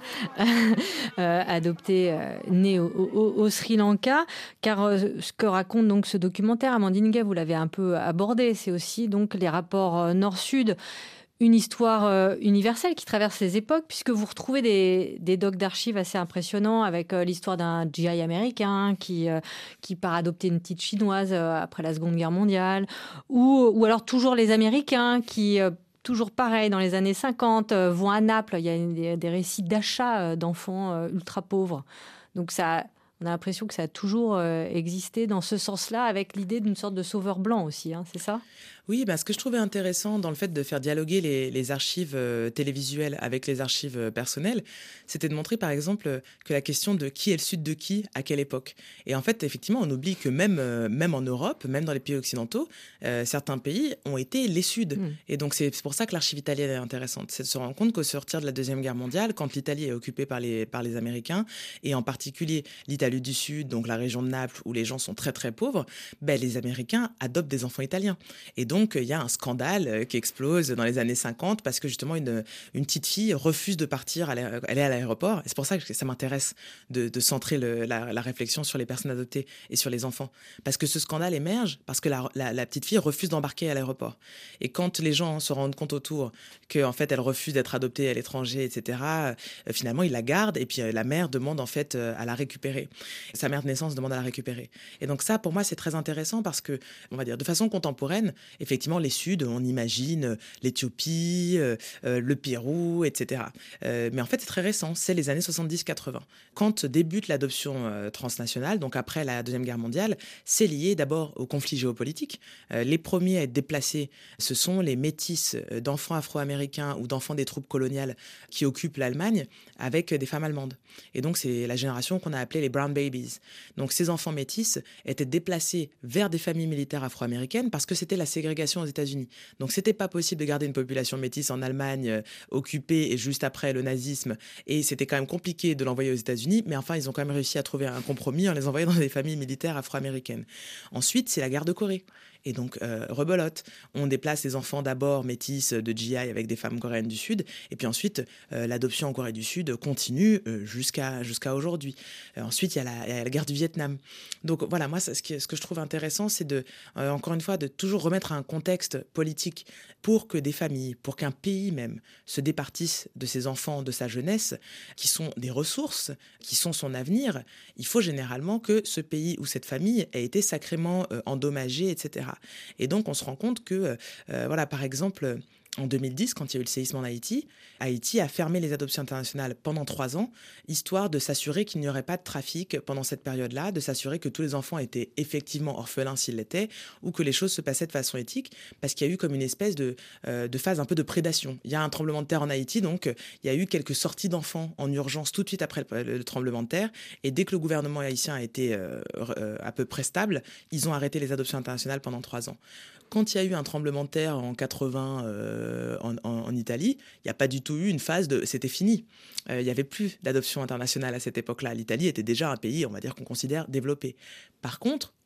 euh, adoptée, euh, née au, au, au Sri Lanka, car euh, ce que raconte donc ce documentaire, Amandine Gay, vous l'avez un peu abordé, c'est aussi donc les rapports euh, nord-sud, une histoire euh, universelle qui traverse les époques, puisque vous retrouvez des, des docs d'archives assez impressionnants avec euh, l'histoire d'un G I américain qui, euh, qui part adopter une petite chinoise euh, après la Seconde Guerre mondiale, ou, ou alors toujours les Américains qui... Euh, toujours pareil, dans les années cinquante, euh, vont à Naples, il y a des, des récits d'achat euh, d'enfants euh, ultra pauvres. Donc ça, on a l'impression que ça a toujours euh, existé dans ce sens-là, avec l'idée d'une sorte de sauveur blanc aussi, hein, c'est ça ? Oui, ben, ce que je trouvais intéressant dans le fait de faire dialoguer les, les archives euh, télévisuelles avec les archives euh, personnelles, c'était de montrer par exemple que la question de qui est le sud de qui, à quelle époque. Et en fait, effectivement, on oublie que même, euh, même en Europe, même dans les pays occidentaux, euh, certains pays ont été les suds. Mmh. Et donc c'est pour ça que l'archive italienne est intéressante. C'est de se rendre compte qu'au sortir de la Deuxième Guerre mondiale, quand l'Italie est occupée par les, par les Américains, et en particulier l'Italie du Sud, donc la région de Naples, où les gens sont très très pauvres, ben, les Américains adoptent des enfants italiens. Et donc, il y a un scandale qui explose dans les années cinquante parce que justement, une, une petite fille refuse de partir, elle est à l'aéroport. Et c'est pour ça que ça m'intéresse de, de centrer le, la, la réflexion sur les personnes adoptées et sur les enfants. Parce que ce scandale émerge parce que la, la, la petite fille refuse d'embarquer à l'aéroport. Et quand les gens se rendent compte autour qu'en fait, elle refuse d'être adoptée à l'étranger, et cetera, euh, finalement, ils la gardent et puis euh, la mère demande en fait euh, à la récupérer. Sa mère de naissance demande à la récupérer. Et donc ça, pour moi, c'est très intéressant parce que, on va dire, de façon contemporaine, effectivement, les Suds, on imagine l'Éthiopie, euh, euh, le Pérou, et cetera. Euh, mais en fait, c'est très récent, c'est les années soixante-dix quatre-vingts. Quand débute l'adoption euh, transnationale, donc après la Deuxième Guerre mondiale, c'est lié d'abord au conflit géopolitique. Euh, les premiers à être déplacés, ce sont les métis d'enfants afro-américains ou d'enfants des troupes coloniales qui occupent l'Allemagne avec des femmes allemandes. Et donc, c'est la génération qu'on a appelée les Brown Babies. Donc, ces enfants métis étaient déplacés vers des familles militaires afro-américaines parce que c'était la ségrégation aux États-Unis. Donc, c'était pas possible de garder une population métisse en Allemagne euh, occupée et juste après le nazisme. Et c'était quand même compliqué de l'envoyer aux États-Unis. Mais enfin, ils ont quand même réussi à trouver un compromis en les envoyant dans des familles militaires afro-américaines. Ensuite, c'est la guerre de Corée. Et donc, euh, rebelote. On déplace les enfants d'abord métis de G I avec des femmes coréennes du Sud. Et puis ensuite, euh, l'adoption en Corée du Sud continue euh, jusqu'à, jusqu'à aujourd'hui. Euh, ensuite, il y a la, il y a la guerre du Vietnam. Donc voilà, moi, ce, qui, ce que je trouve intéressant, c'est de, euh, encore une fois, de toujours remettre un contexte politique pour que des familles, pour qu'un pays même se départisse de ses enfants, de sa jeunesse, qui sont des ressources, qui sont son avenir. Il faut généralement que ce pays ou cette famille ait été sacrément euh, endommagé, et cetera. Et donc, on se rend compte que, euh, voilà, par exemple, en deux mille dix, quand il y a eu le séisme en Haïti, Haïti a fermé les adoptions internationales pendant trois ans, histoire de s'assurer qu'il n'y aurait pas de trafic pendant cette période-là, de s'assurer que tous les enfants étaient effectivement orphelins s'ils l'étaient, ou que les choses se passaient de façon éthique, parce qu'il y a eu comme une espèce de, euh, de phase un peu de prédation. Il y a un tremblement de terre en Haïti, donc il y a eu quelques sorties d'enfants en urgence tout de suite après le, le tremblement de terre, et dès que le gouvernement haïtien a été euh, euh, à peu près stable, ils ont arrêté les adoptions internationales pendant trois ans. Quand il y a eu un tremblement de terre en quatre-vingts euh, en, en, en Italie, il n'y a pas du tout eu une phase de « c'était fini euh, ». Il n'y avait plus d'adoption internationale à cette époque-là. L'Italie était déjà un pays, on va dire, qu'on considère développé. Par contre,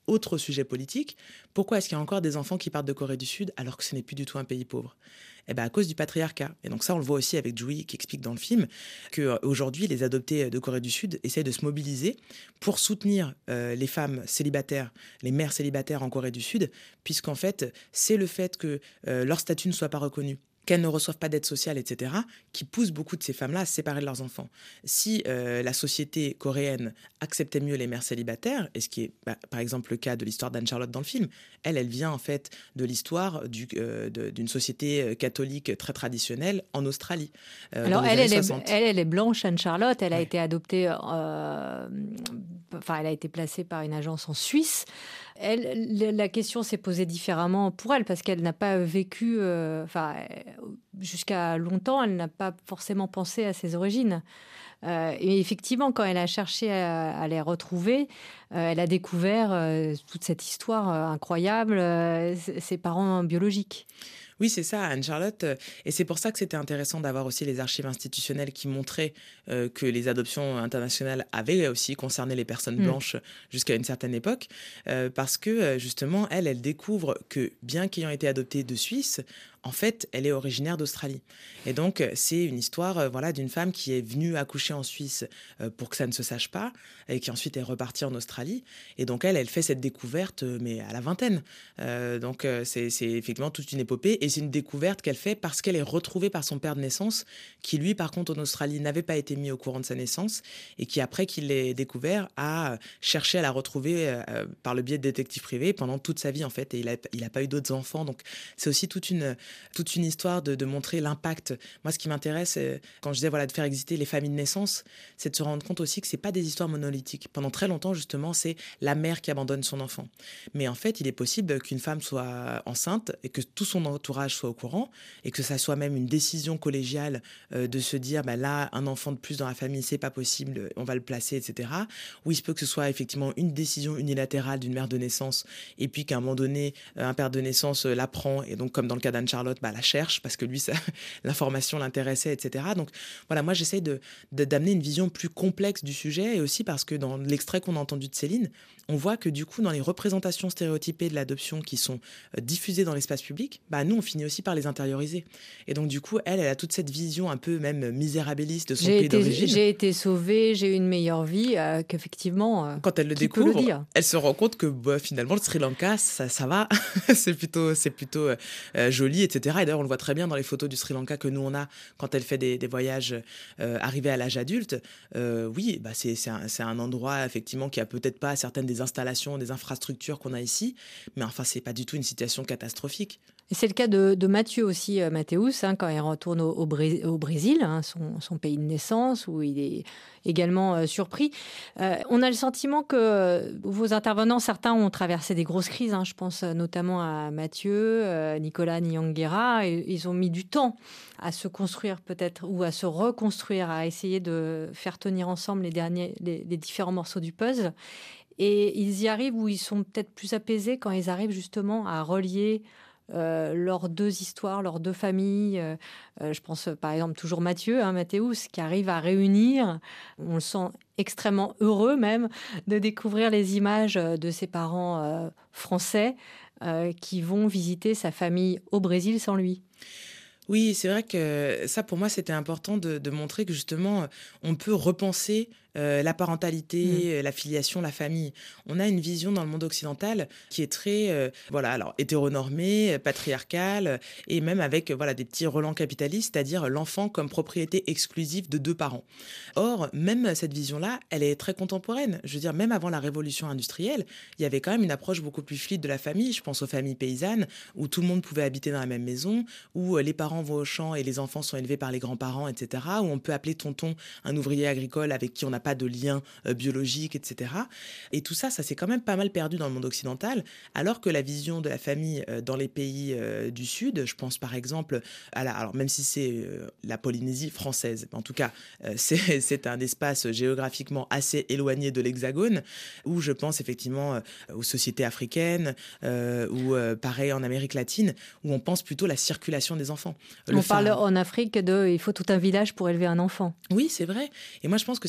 autre sujet politique, pourquoi est-ce qu'il y a encore des enfants qui partent de Corée du Sud alors que ce n'est plus du tout un pays pauvre ? Eh ben à cause du patriarcat. Et donc ça, on le voit aussi avec Joo-hee qui explique dans le film qu'aujourd'hui, les adoptés de Corée du Sud essayent de se mobiliser pour soutenir euh, les femmes célibataires, les mères célibataires en Corée du Sud, puisqu'en fait, c'est le fait que euh, leur statut ne soit pas reconnu, qu'elles ne reçoivent pas d'aide sociale, et cetera, qui pousse beaucoup de ces femmes-là à se séparer de leurs enfants. Si euh, la société coréenne acceptait mieux les mères célibataires, et ce qui est bah, par exemple le cas de l'histoire d'Anne-Charlotte dans le film, elle, elle vient en fait de l'histoire du, euh, de, d'une société catholique très traditionnelle en Australie. Euh, Alors elle, elle est, elle, elle est blanche, Anne-Charlotte, elle ouais. a été adoptée, euh, enfin elle a été placée par une agence en Suisse. Elle, la question s'est posée différemment pour elle parce qu'elle n'a pas vécu, euh, enfin, jusqu'à longtemps, elle n'a pas forcément pensé à ses origines. Euh, et effectivement, quand elle a cherché à, à les retrouver, euh, elle a découvert euh, toute cette histoire euh, incroyable, euh, ses parents biologiques. Oui, c'est ça, Anne-Charlotte. Et c'est pour ça que c'était intéressant d'avoir aussi les archives institutionnelles qui montraient euh, que les adoptions internationales avaient aussi concerné les personnes blanches mmh. jusqu'à une certaine époque. Euh, parce que, justement, elle, elle découvre que, bien qu'ayant été adoptée de Suisse, en fait, elle est originaire d'Australie. Et donc, c'est une histoire euh, voilà, d'une femme qui est venue accoucher en Suisse euh, pour que ça ne se sache pas et qui ensuite est repartie en Australie. Et donc, elle, elle fait cette découverte, euh, mais à la vingtaine. Euh, donc, euh, c'est, c'est effectivement toute une épopée. Et c'est une découverte qu'elle fait parce qu'elle est retrouvée par son père de naissance, qui, lui, par contre, en Australie, n'avait pas été mis au courant de sa naissance et qui, après qu'il l'ait découvert, a cherché à la retrouver euh, par le biais de détectives privés pendant toute sa vie, en fait. Et il n'a il a pas eu d'autres enfants. Donc, c'est aussi toute une... toute une histoire de, de montrer l'impact. Moi, ce qui m'intéresse, quand je disais voilà, de faire exister les familles de naissance, c'est de se rendre compte aussi que ce n'est pas des histoires monolithiques. Pendant très longtemps, justement, c'est la mère qui abandonne son enfant. Mais en fait, il est possible qu'une femme soit enceinte et que tout son entourage soit au courant et que ça soit même une décision collégiale euh, de se dire bah, là, un enfant de plus dans la famille, c'est pas possible, on va le placer, et cetera. Ou il se peut que ce soit effectivement une décision unilatérale d'une mère de naissance et puis qu'à un moment donné, un père de naissance l'apprend et donc, comme dans le cas d'Anne-Charlotte, bah, la cherche parce que lui, ça, l'information l'intéressait, et cetera. Donc voilà, moi j'essaye de, de, d'amener une vision plus complexe du sujet et aussi parce que dans l'extrait qu'on a entendu de Céline, on voit que du coup, dans les représentations stéréotypées de l'adoption qui sont euh, diffusées dans l'espace public, bah, nous, on finit aussi par les intérioriser. Et donc du coup, elle, elle a toute cette vision un peu même misérabiliste de son j'ai pays été, d'origine. J'ai été sauvée, j'ai eu une meilleure vie, euh, qu'effectivement, euh, quand elle le découvre, le elle se rend compte que bah, finalement, le Sri Lanka, ça, ça va, c'est plutôt, c'est plutôt euh, joli, et cetera. Et d'ailleurs, on le voit très bien dans les photos du Sri Lanka que nous, on a quand elle fait des, des voyages euh, arrivés à l'âge adulte. Euh, oui, bah, c'est, c'est, un, c'est un endroit, effectivement, qui a peut-être pas certaines des installations, des infrastructures qu'on a ici, mais enfin, c'est pas du tout une situation catastrophique. Et c'est le cas de, de Mathieu aussi, euh, Mathéus, hein, quand il retourne au, au, Bré- au Brésil, hein, son, son pays de naissance, où il est également euh, surpris. Euh, on a le sentiment que euh, vos intervenants, certains ont traversé des grosses crises, hein, je pense notamment à Mathieu, euh, Nicolas Nyongera, et ils ont mis du temps à se construire peut-être, ou à se reconstruire, à essayer de faire tenir ensemble les, derniers, les, les différents morceaux du puzzle. Et ils y arrivent où ils sont peut-être plus apaisés quand ils arrivent justement à relier Euh, leurs deux histoires, leurs deux familles. Euh, euh, je pense par exemple toujours Mathieu, hein, Mathéus, qui arrive à réunir, on le sent extrêmement heureux même, de découvrir les images de ses parents euh, français euh, qui vont visiter sa famille au Brésil sans lui. Oui, c'est vrai que ça, pour moi, c'était important de, de montrer que justement, on peut repenser euh, la parentalité, mmh. la filiation, la famille. On a une vision dans le monde occidental qui est très, euh, voilà, alors hétéronormée, patriarcale, et même avec voilà des petits relents capitalistes, c'est-à-dire l'enfant comme propriété exclusive de deux parents. Or, même cette vision-là, elle est très contemporaine. Je veux dire, même avant la révolution industrielle, il y avait quand même une approche beaucoup plus fluide de la famille. Je pense aux familles paysannes où tout le monde pouvait habiter dans la même maison, où les parents vont au champ et les enfants sont élevés par les grands-parents, et cetera, où on peut appeler tonton un ouvrier agricole avec qui on n'a pas de lien euh, biologique, et cetera. Et tout ça, ça s'est quand même pas mal perdu dans le monde occidental, alors que la vision de la famille euh, dans les pays euh, du Sud, je pense par exemple à la... Alors même si c'est euh, la Polynésie française, en tout cas, euh, c'est, c'est un espace géographiquement assez éloigné de l'Hexagone, où je pense effectivement euh, aux sociétés africaines, euh, ou euh, pareil en Amérique latine, où on pense plutôt à la circulation des enfants. Le on phare... parle en Afrique de « il faut tout un village pour élever un enfant ». Oui, c'est vrai. Et moi, je pense que cette conception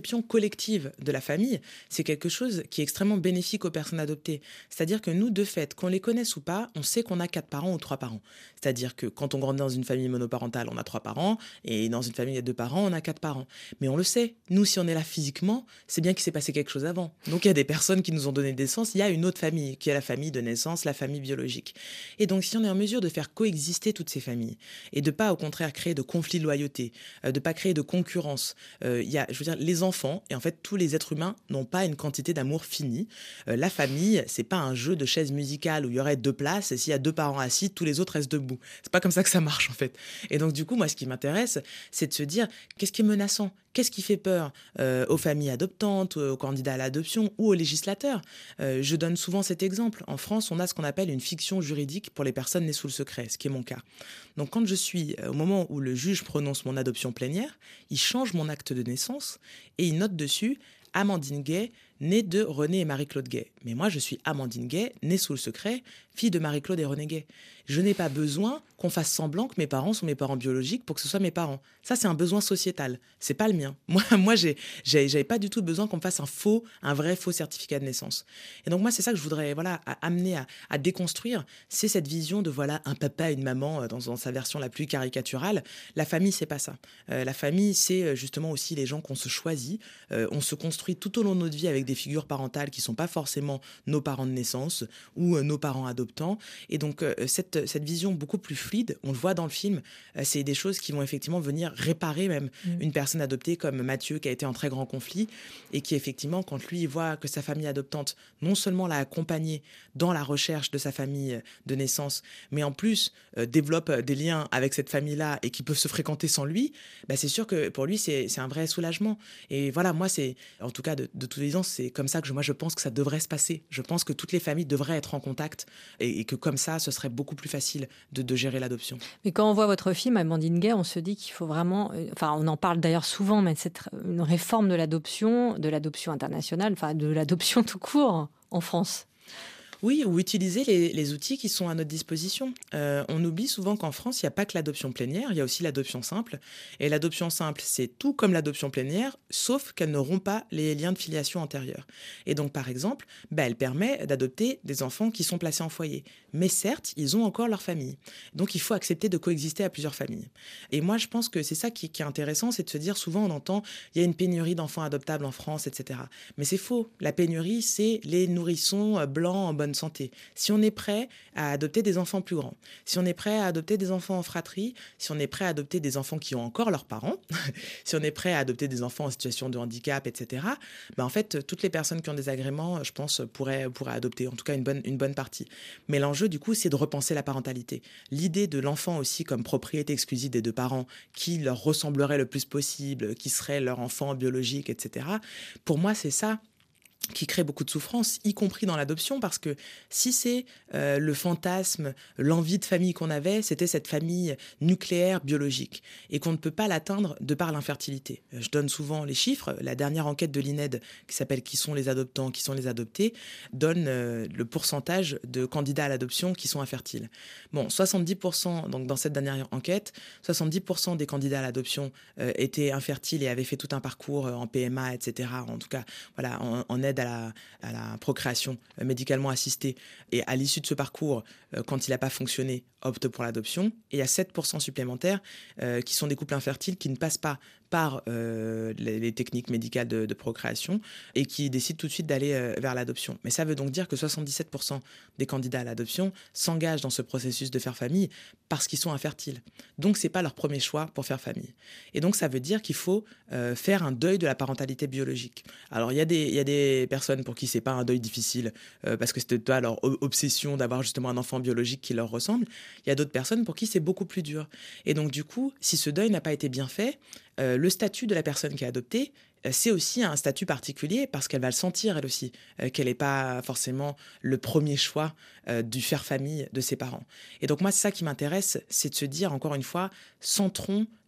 conception collective de la famille, c'est quelque chose qui est extrêmement bénéfique aux personnes adoptées. C'est-à-dire que nous, de fait, qu'on les connaisse ou pas, on sait qu'on a quatre parents ou trois parents. C'est-à-dire que quand on grandit dans une famille monoparentale, on a trois parents, et dans une famille à deux parents, on a quatre parents. Mais on le sait, nous, si on est là physiquement, c'est bien qu'il s'est passé quelque chose avant. Donc il y a des personnes qui nous ont donné naissance, il y a une autre famille, qui est la famille de naissance, la famille biologique. Et donc si on est en mesure de faire coexister toutes ces familles, et de pas au contraire créer de conflits de loyauté, euh, de pas créer de concurrence, euh, il y a, je veux dire, les enfants, et en fait tous les êtres humains n'ont pas une quantité d'amour finie. Euh, la famille, c'est pas un jeu de chaises musicales où il y aurait deux places, et s'il y a deux parents assis, tous les autres restent debout. C'est pas comme ça que ça marche en fait. Et donc du coup, moi ce qui m'intéresse, c'est de se dire, qu'est-ce qui est menaçant ? Qu'est-ce qui fait peur euh, aux familles adoptantes, aux candidats à l'adoption ou aux législateurs ? euh, Je donne souvent cet exemple. En France, on a ce qu'on appelle une fiction juridique pour les personnes nées sous le secret, ce qui est mon cas. Donc quand je suis, euh, au moment où le juge prononce mon adoption plénière, il change mon acte de naissance et il note dessus « Amandine Gay, née de René et Marie-Claude Gay ». Mais moi, je suis Amandine Gay, née sous le secret, fille de Marie-Claude et René Gay. Je n'ai pas besoin qu'on fasse semblant que mes parents sont mes parents biologiques pour que ce soit mes parents. Ça, c'est un besoin sociétal. C'est pas le mien. Moi, moi j'ai, j'ai, j'avais pas du tout besoin qu'on me fasse un faux, un vrai faux certificat de naissance. Et donc, moi, c'est ça que je voudrais, voilà, à, amener à, à déconstruire. C'est cette vision de, voilà, un papa et une maman dans, dans sa version la plus caricaturale. La famille, c'est pas ça. Euh, la famille, c'est justement aussi les gens qu'on se choisit. Euh, on se construit tout au long de notre vie avec des figures parentales qui sont pas forcément nos parents de naissance ou euh, nos parents adoptants. Et donc, euh, cette, cette vision beaucoup plus fluide, on le voit dans le film, euh, c'est des choses qui vont effectivement venir réparer même mmh. une personne adoptée comme Mathieu qui a été en très grand conflit et qui effectivement, quand lui, il voit que sa famille adoptante non seulement l'a accompagné dans la recherche de sa famille de naissance, mais en plus euh, développe des liens avec cette famille-là et qui peuvent se fréquenter sans lui, bah, c'est sûr que pour lui, c'est, c'est un vrai soulagement. Et voilà, moi, c'est, en tout cas, de, de toute évidence, c'est comme ça que je, moi, je pense que ça devrait se passer. Je pense que toutes les familles devraient être en contact et, et que comme ça, ce serait beaucoup plus facile de, de gérer l'adoption. Mais quand on voit votre film, Amandine Gay, on se dit qu'il faut vraiment, enfin, on en parle d'ailleurs souvent, mais c'est une réforme de l'adoption, de l'adoption internationale, enfin, de l'adoption tout court en France. Oui, ou utiliser les, les outils qui sont à notre disposition. Euh, on oublie souvent qu'en France, il n'y a pas que l'adoption plénière, il y a aussi l'adoption simple. Et l'adoption simple, c'est tout comme l'adoption plénière, sauf qu'elle ne rompt pas les liens de filiation antérieurs. Et donc, par exemple, bah, elle permet d'adopter des enfants qui sont placés en foyer. Mais certes, ils ont encore leur famille. Donc, il faut accepter de coexister à plusieurs familles. Et moi, je pense que c'est ça qui, qui est intéressant, c'est de se dire, souvent on entend, il y a une pénurie d'enfants adoptables en France, et cetera. Mais c'est faux. La pénurie, c'est les nourrissons blancs en bonne santé. Si on est prêt à adopter des enfants plus grands, si on est prêt à adopter des enfants en fratrie, si on est prêt à adopter des enfants qui ont encore leurs parents, si on est prêt à adopter des enfants en situation de handicap, et cetera, ben en fait, toutes les personnes qui ont des agréments, je pense, pourraient, pourraient adopter, en tout cas une bonne, une bonne partie. Mais l'enjeu, du coup, c'est de repenser la parentalité. L'idée de l'enfant aussi comme propriété exclusive des deux parents, qui leur ressemblerait le plus possible, qui serait leur enfant biologique, et cetera, pour moi, c'est ça qui crée beaucoup de souffrance, y compris dans l'adoption, parce que si c'est euh, le fantasme, l'envie de famille qu'on avait, c'était cette famille nucléaire biologique, et qu'on ne peut pas l'atteindre de par l'infertilité. Je donne souvent les chiffres. La dernière enquête de l'I N E D, qui s'appelle « Qui sont les adoptants, qui sont les adoptés ?», donne euh, le pourcentage de candidats à l'adoption qui sont infertiles. Bon, soixante-dix pour cent, donc dans cette dernière enquête, soixante-dix pour cent des candidats à l'adoption euh, étaient infertiles et avaient fait tout un parcours en P M A, et cetera. En tout cas, voilà, en, en aide à la, à la procréation euh, médicalement assistée. Et à l'issue de ce parcours, euh, quand il n'a pas fonctionné, opte pour l'adoption. Et il y a sept pour cent supplémentaires euh, qui sont des couples infertiles qui ne passent pas par euh, les, les techniques médicales de, de procréation et qui décident tout de suite d'aller euh, vers l'adoption. Mais ça veut donc dire que soixante-dix-sept pour cent des candidats à l'adoption s'engagent dans ce processus de faire famille parce qu'ils sont infertiles. Donc, ce n'est pas leur premier choix pour faire famille. Et donc, ça veut dire qu'il faut euh, faire un deuil de la parentalité biologique. Alors, il y a des, il y a des personnes pour qui ce n'est pas un deuil difficile euh, parce que c'était pas leur obsession d'avoir justement un enfant biologique qui leur ressemble. Il y a d'autres personnes pour qui c'est beaucoup plus dur. Et donc, du coup, si ce deuil n'a pas été bien fait, euh, le statut de la personne qui est adoptée, euh, c'est aussi un statut particulier parce qu'elle va le sentir, elle aussi, euh, qu'elle n'est pas forcément le premier choix euh, du faire famille de ses parents. Et donc, moi, c'est ça qui m'intéresse, c'est de se dire, encore une fois, centrons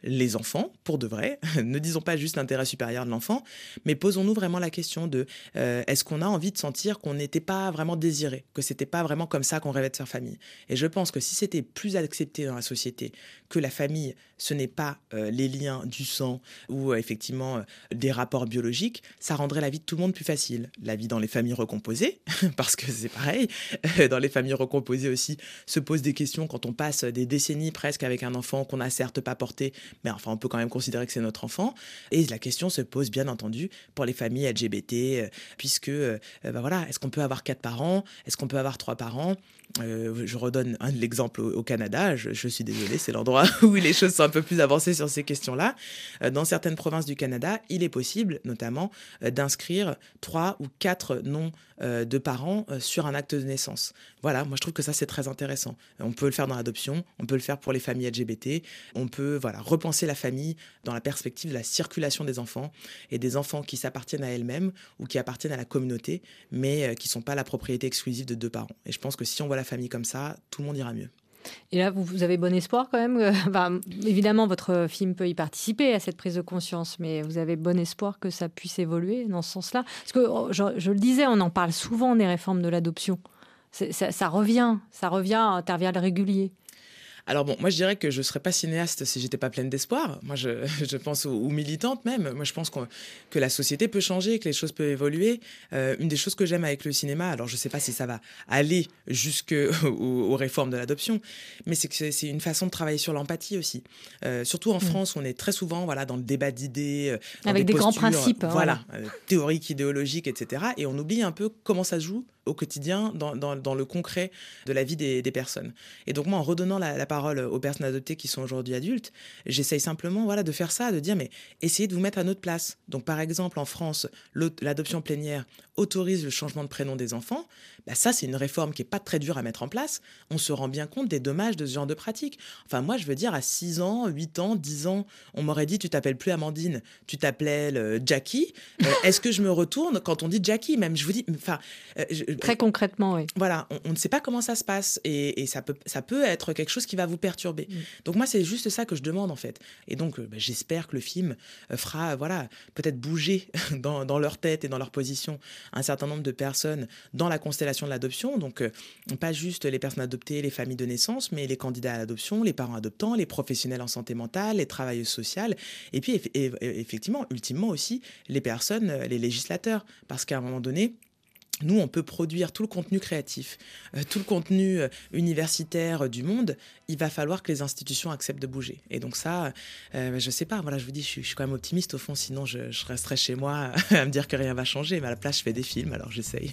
les enfants, pour de vrai. Ne disons pas juste l'intérêt supérieur de l'enfant, mais posons-nous vraiment la question de euh, est-ce qu'on a envie de sentir qu'on n'était pas vraiment désiré, que c'était pas vraiment comme ça qu'on rêvait de faire famille. Et je pense que si c'était plus accepté dans la société que la famille, ce n'est pas euh, les liens du sang ou euh, effectivement euh, des rapports biologiques, ça rendrait la vie de tout le monde plus facile. La vie dans les familles recomposées, parce que c'est pareil, euh, dans les familles recomposées aussi, se posent des questions quand on passe des décennies presque avec un enfant qu'on n'a certes pas porté, mais enfin on peut quand même considérer que c'est notre enfant. Et la question se pose bien entendu pour les familles L G B T, euh, puisque euh, bah voilà, est-ce qu'on peut avoir quatre parents? Est-ce qu'on peut avoir trois parents? Euh, je redonne un l'exemple au, au Canada, je, je suis désolée, c'est l'endroit où les choses sont un peu plus avancées sur ces questions-là. Euh, dans certaines provinces du Canada, il est possible notamment euh, d'inscrire trois ou quatre noms euh, de parents euh, sur un acte de naissance. Voilà, moi je trouve que ça c'est très intéressant. On peut le faire dans l'adoption, on peut le faire pour les familles L G B T, on peut voilà, repenser la famille dans la perspective de la circulation des enfants et des enfants qui s'appartiennent à elles-mêmes ou qui appartiennent à la communauté, mais euh, qui ne sont pas la propriété exclusive de deux parents. Et je pense que si on voit la famille comme ça, tout le monde ira mieux. Et là, vous, vous avez bon espoir quand même. Enfin, évidemment, votre film peut y participer à cette prise de conscience, mais vous avez bon espoir que ça puisse évoluer dans ce sens-là. Parce que, je, je le disais, on en parle souvent des réformes de l'adoption. C'est, ça, ça revient, ça revient à intervalles réguliers. Alors bon, moi je dirais que je ne serais pas cinéaste si j'étais pas pleine d'espoir. Moi je, je pense aux, aux militantes même. Moi je pense qu'on, que la société peut changer, que les choses peuvent évoluer. Euh, une des choses que j'aime avec le cinéma, alors je ne sais pas si ça va aller jusqu'aux aux réformes de l'adoption, mais c'est que c'est, c'est une façon de travailler sur l'empathie aussi. Euh, surtout en mmh. France, on est très souvent voilà, dans le débat d'idées, dans avec des, des postures, grands principes. Voilà, voilà. Euh, théoriques, idéologiques, et cetera. Et on oublie un peu comment ça se joue au quotidien, dans, dans, dans le concret de la vie des, des personnes. Et donc moi, en redonnant la, la parole aux personnes adoptées qui sont aujourd'hui adultes, j'essaye simplement voilà, de faire ça, de dire, mais essayez de vous mettre à notre place. Donc par exemple, en France, l'adoption plénière autorise le changement de prénom des enfants. Bah, ça, c'est une réforme qui n'est pas très dure à mettre en place. On se rend bien compte des dommages de ce genre de pratique. Enfin, moi, je veux dire, à six ans, huit ans, dix ans, on m'aurait dit, tu t'appelles plus Amandine, tu t'appelles euh, Jackie. Euh, est-ce que je me retourne quand on dit Jackie? Même, je vous dis, enfin... Euh, je, Très concrètement, oui. Voilà, on, on ne sait pas comment ça se passe et, et ça, peut, ça peut être quelque chose qui va vous perturber. Mmh. Donc moi, c'est juste ça que je demande, en fait. Et donc, bah, j'espère que le film fera, voilà, peut-être bouger dans, dans leur tête et dans leur position un certain nombre de personnes dans la constellation de l'adoption. Donc, euh, pas juste les personnes adoptées, les familles de naissance, mais les candidats à l'adoption, les parents adoptants, les professionnels en santé mentale, les travailleuses sociales. Et puis, eff- eff- effectivement, ultimement aussi, les personnes, les législateurs. Parce qu'à un moment donné, nous, on peut produire tout le contenu créatif, euh, tout le contenu euh, universitaire euh, du monde. Il va falloir que les institutions acceptent de bouger. Et donc ça, euh, je sais pas, voilà, je vous dis, je suis, je suis quand même optimiste au fond, sinon je, je resterai chez moi à me dire que rien va changer. Mais à la place, je fais des films, alors j'essaye.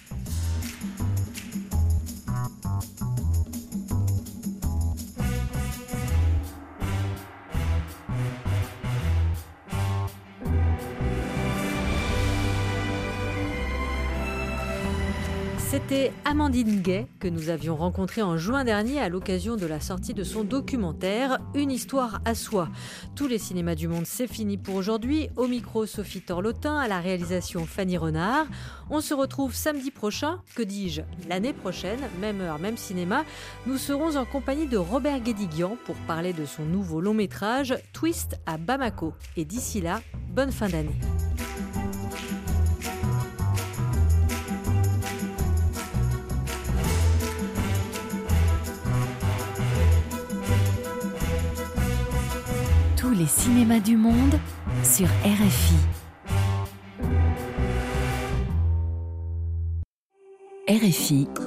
C'était Amandine Gay que nous avions rencontrée en juin dernier à l'occasion de la sortie de son documentaire « Une histoire à soi ». Tous les cinémas du monde, c'est fini pour aujourd'hui. Au micro, Sophie Torlotin, à la réalisation Fanny Renard. On se retrouve samedi prochain, que dis-je, l'année prochaine, même heure, même cinéma. Nous serons en compagnie de Robert Guédiguian pour parler de son nouveau long métrage « Twist à Bamako ». Et d'ici là, bonne fin d'année. Tous les cinémas du monde sur R F I. R F I.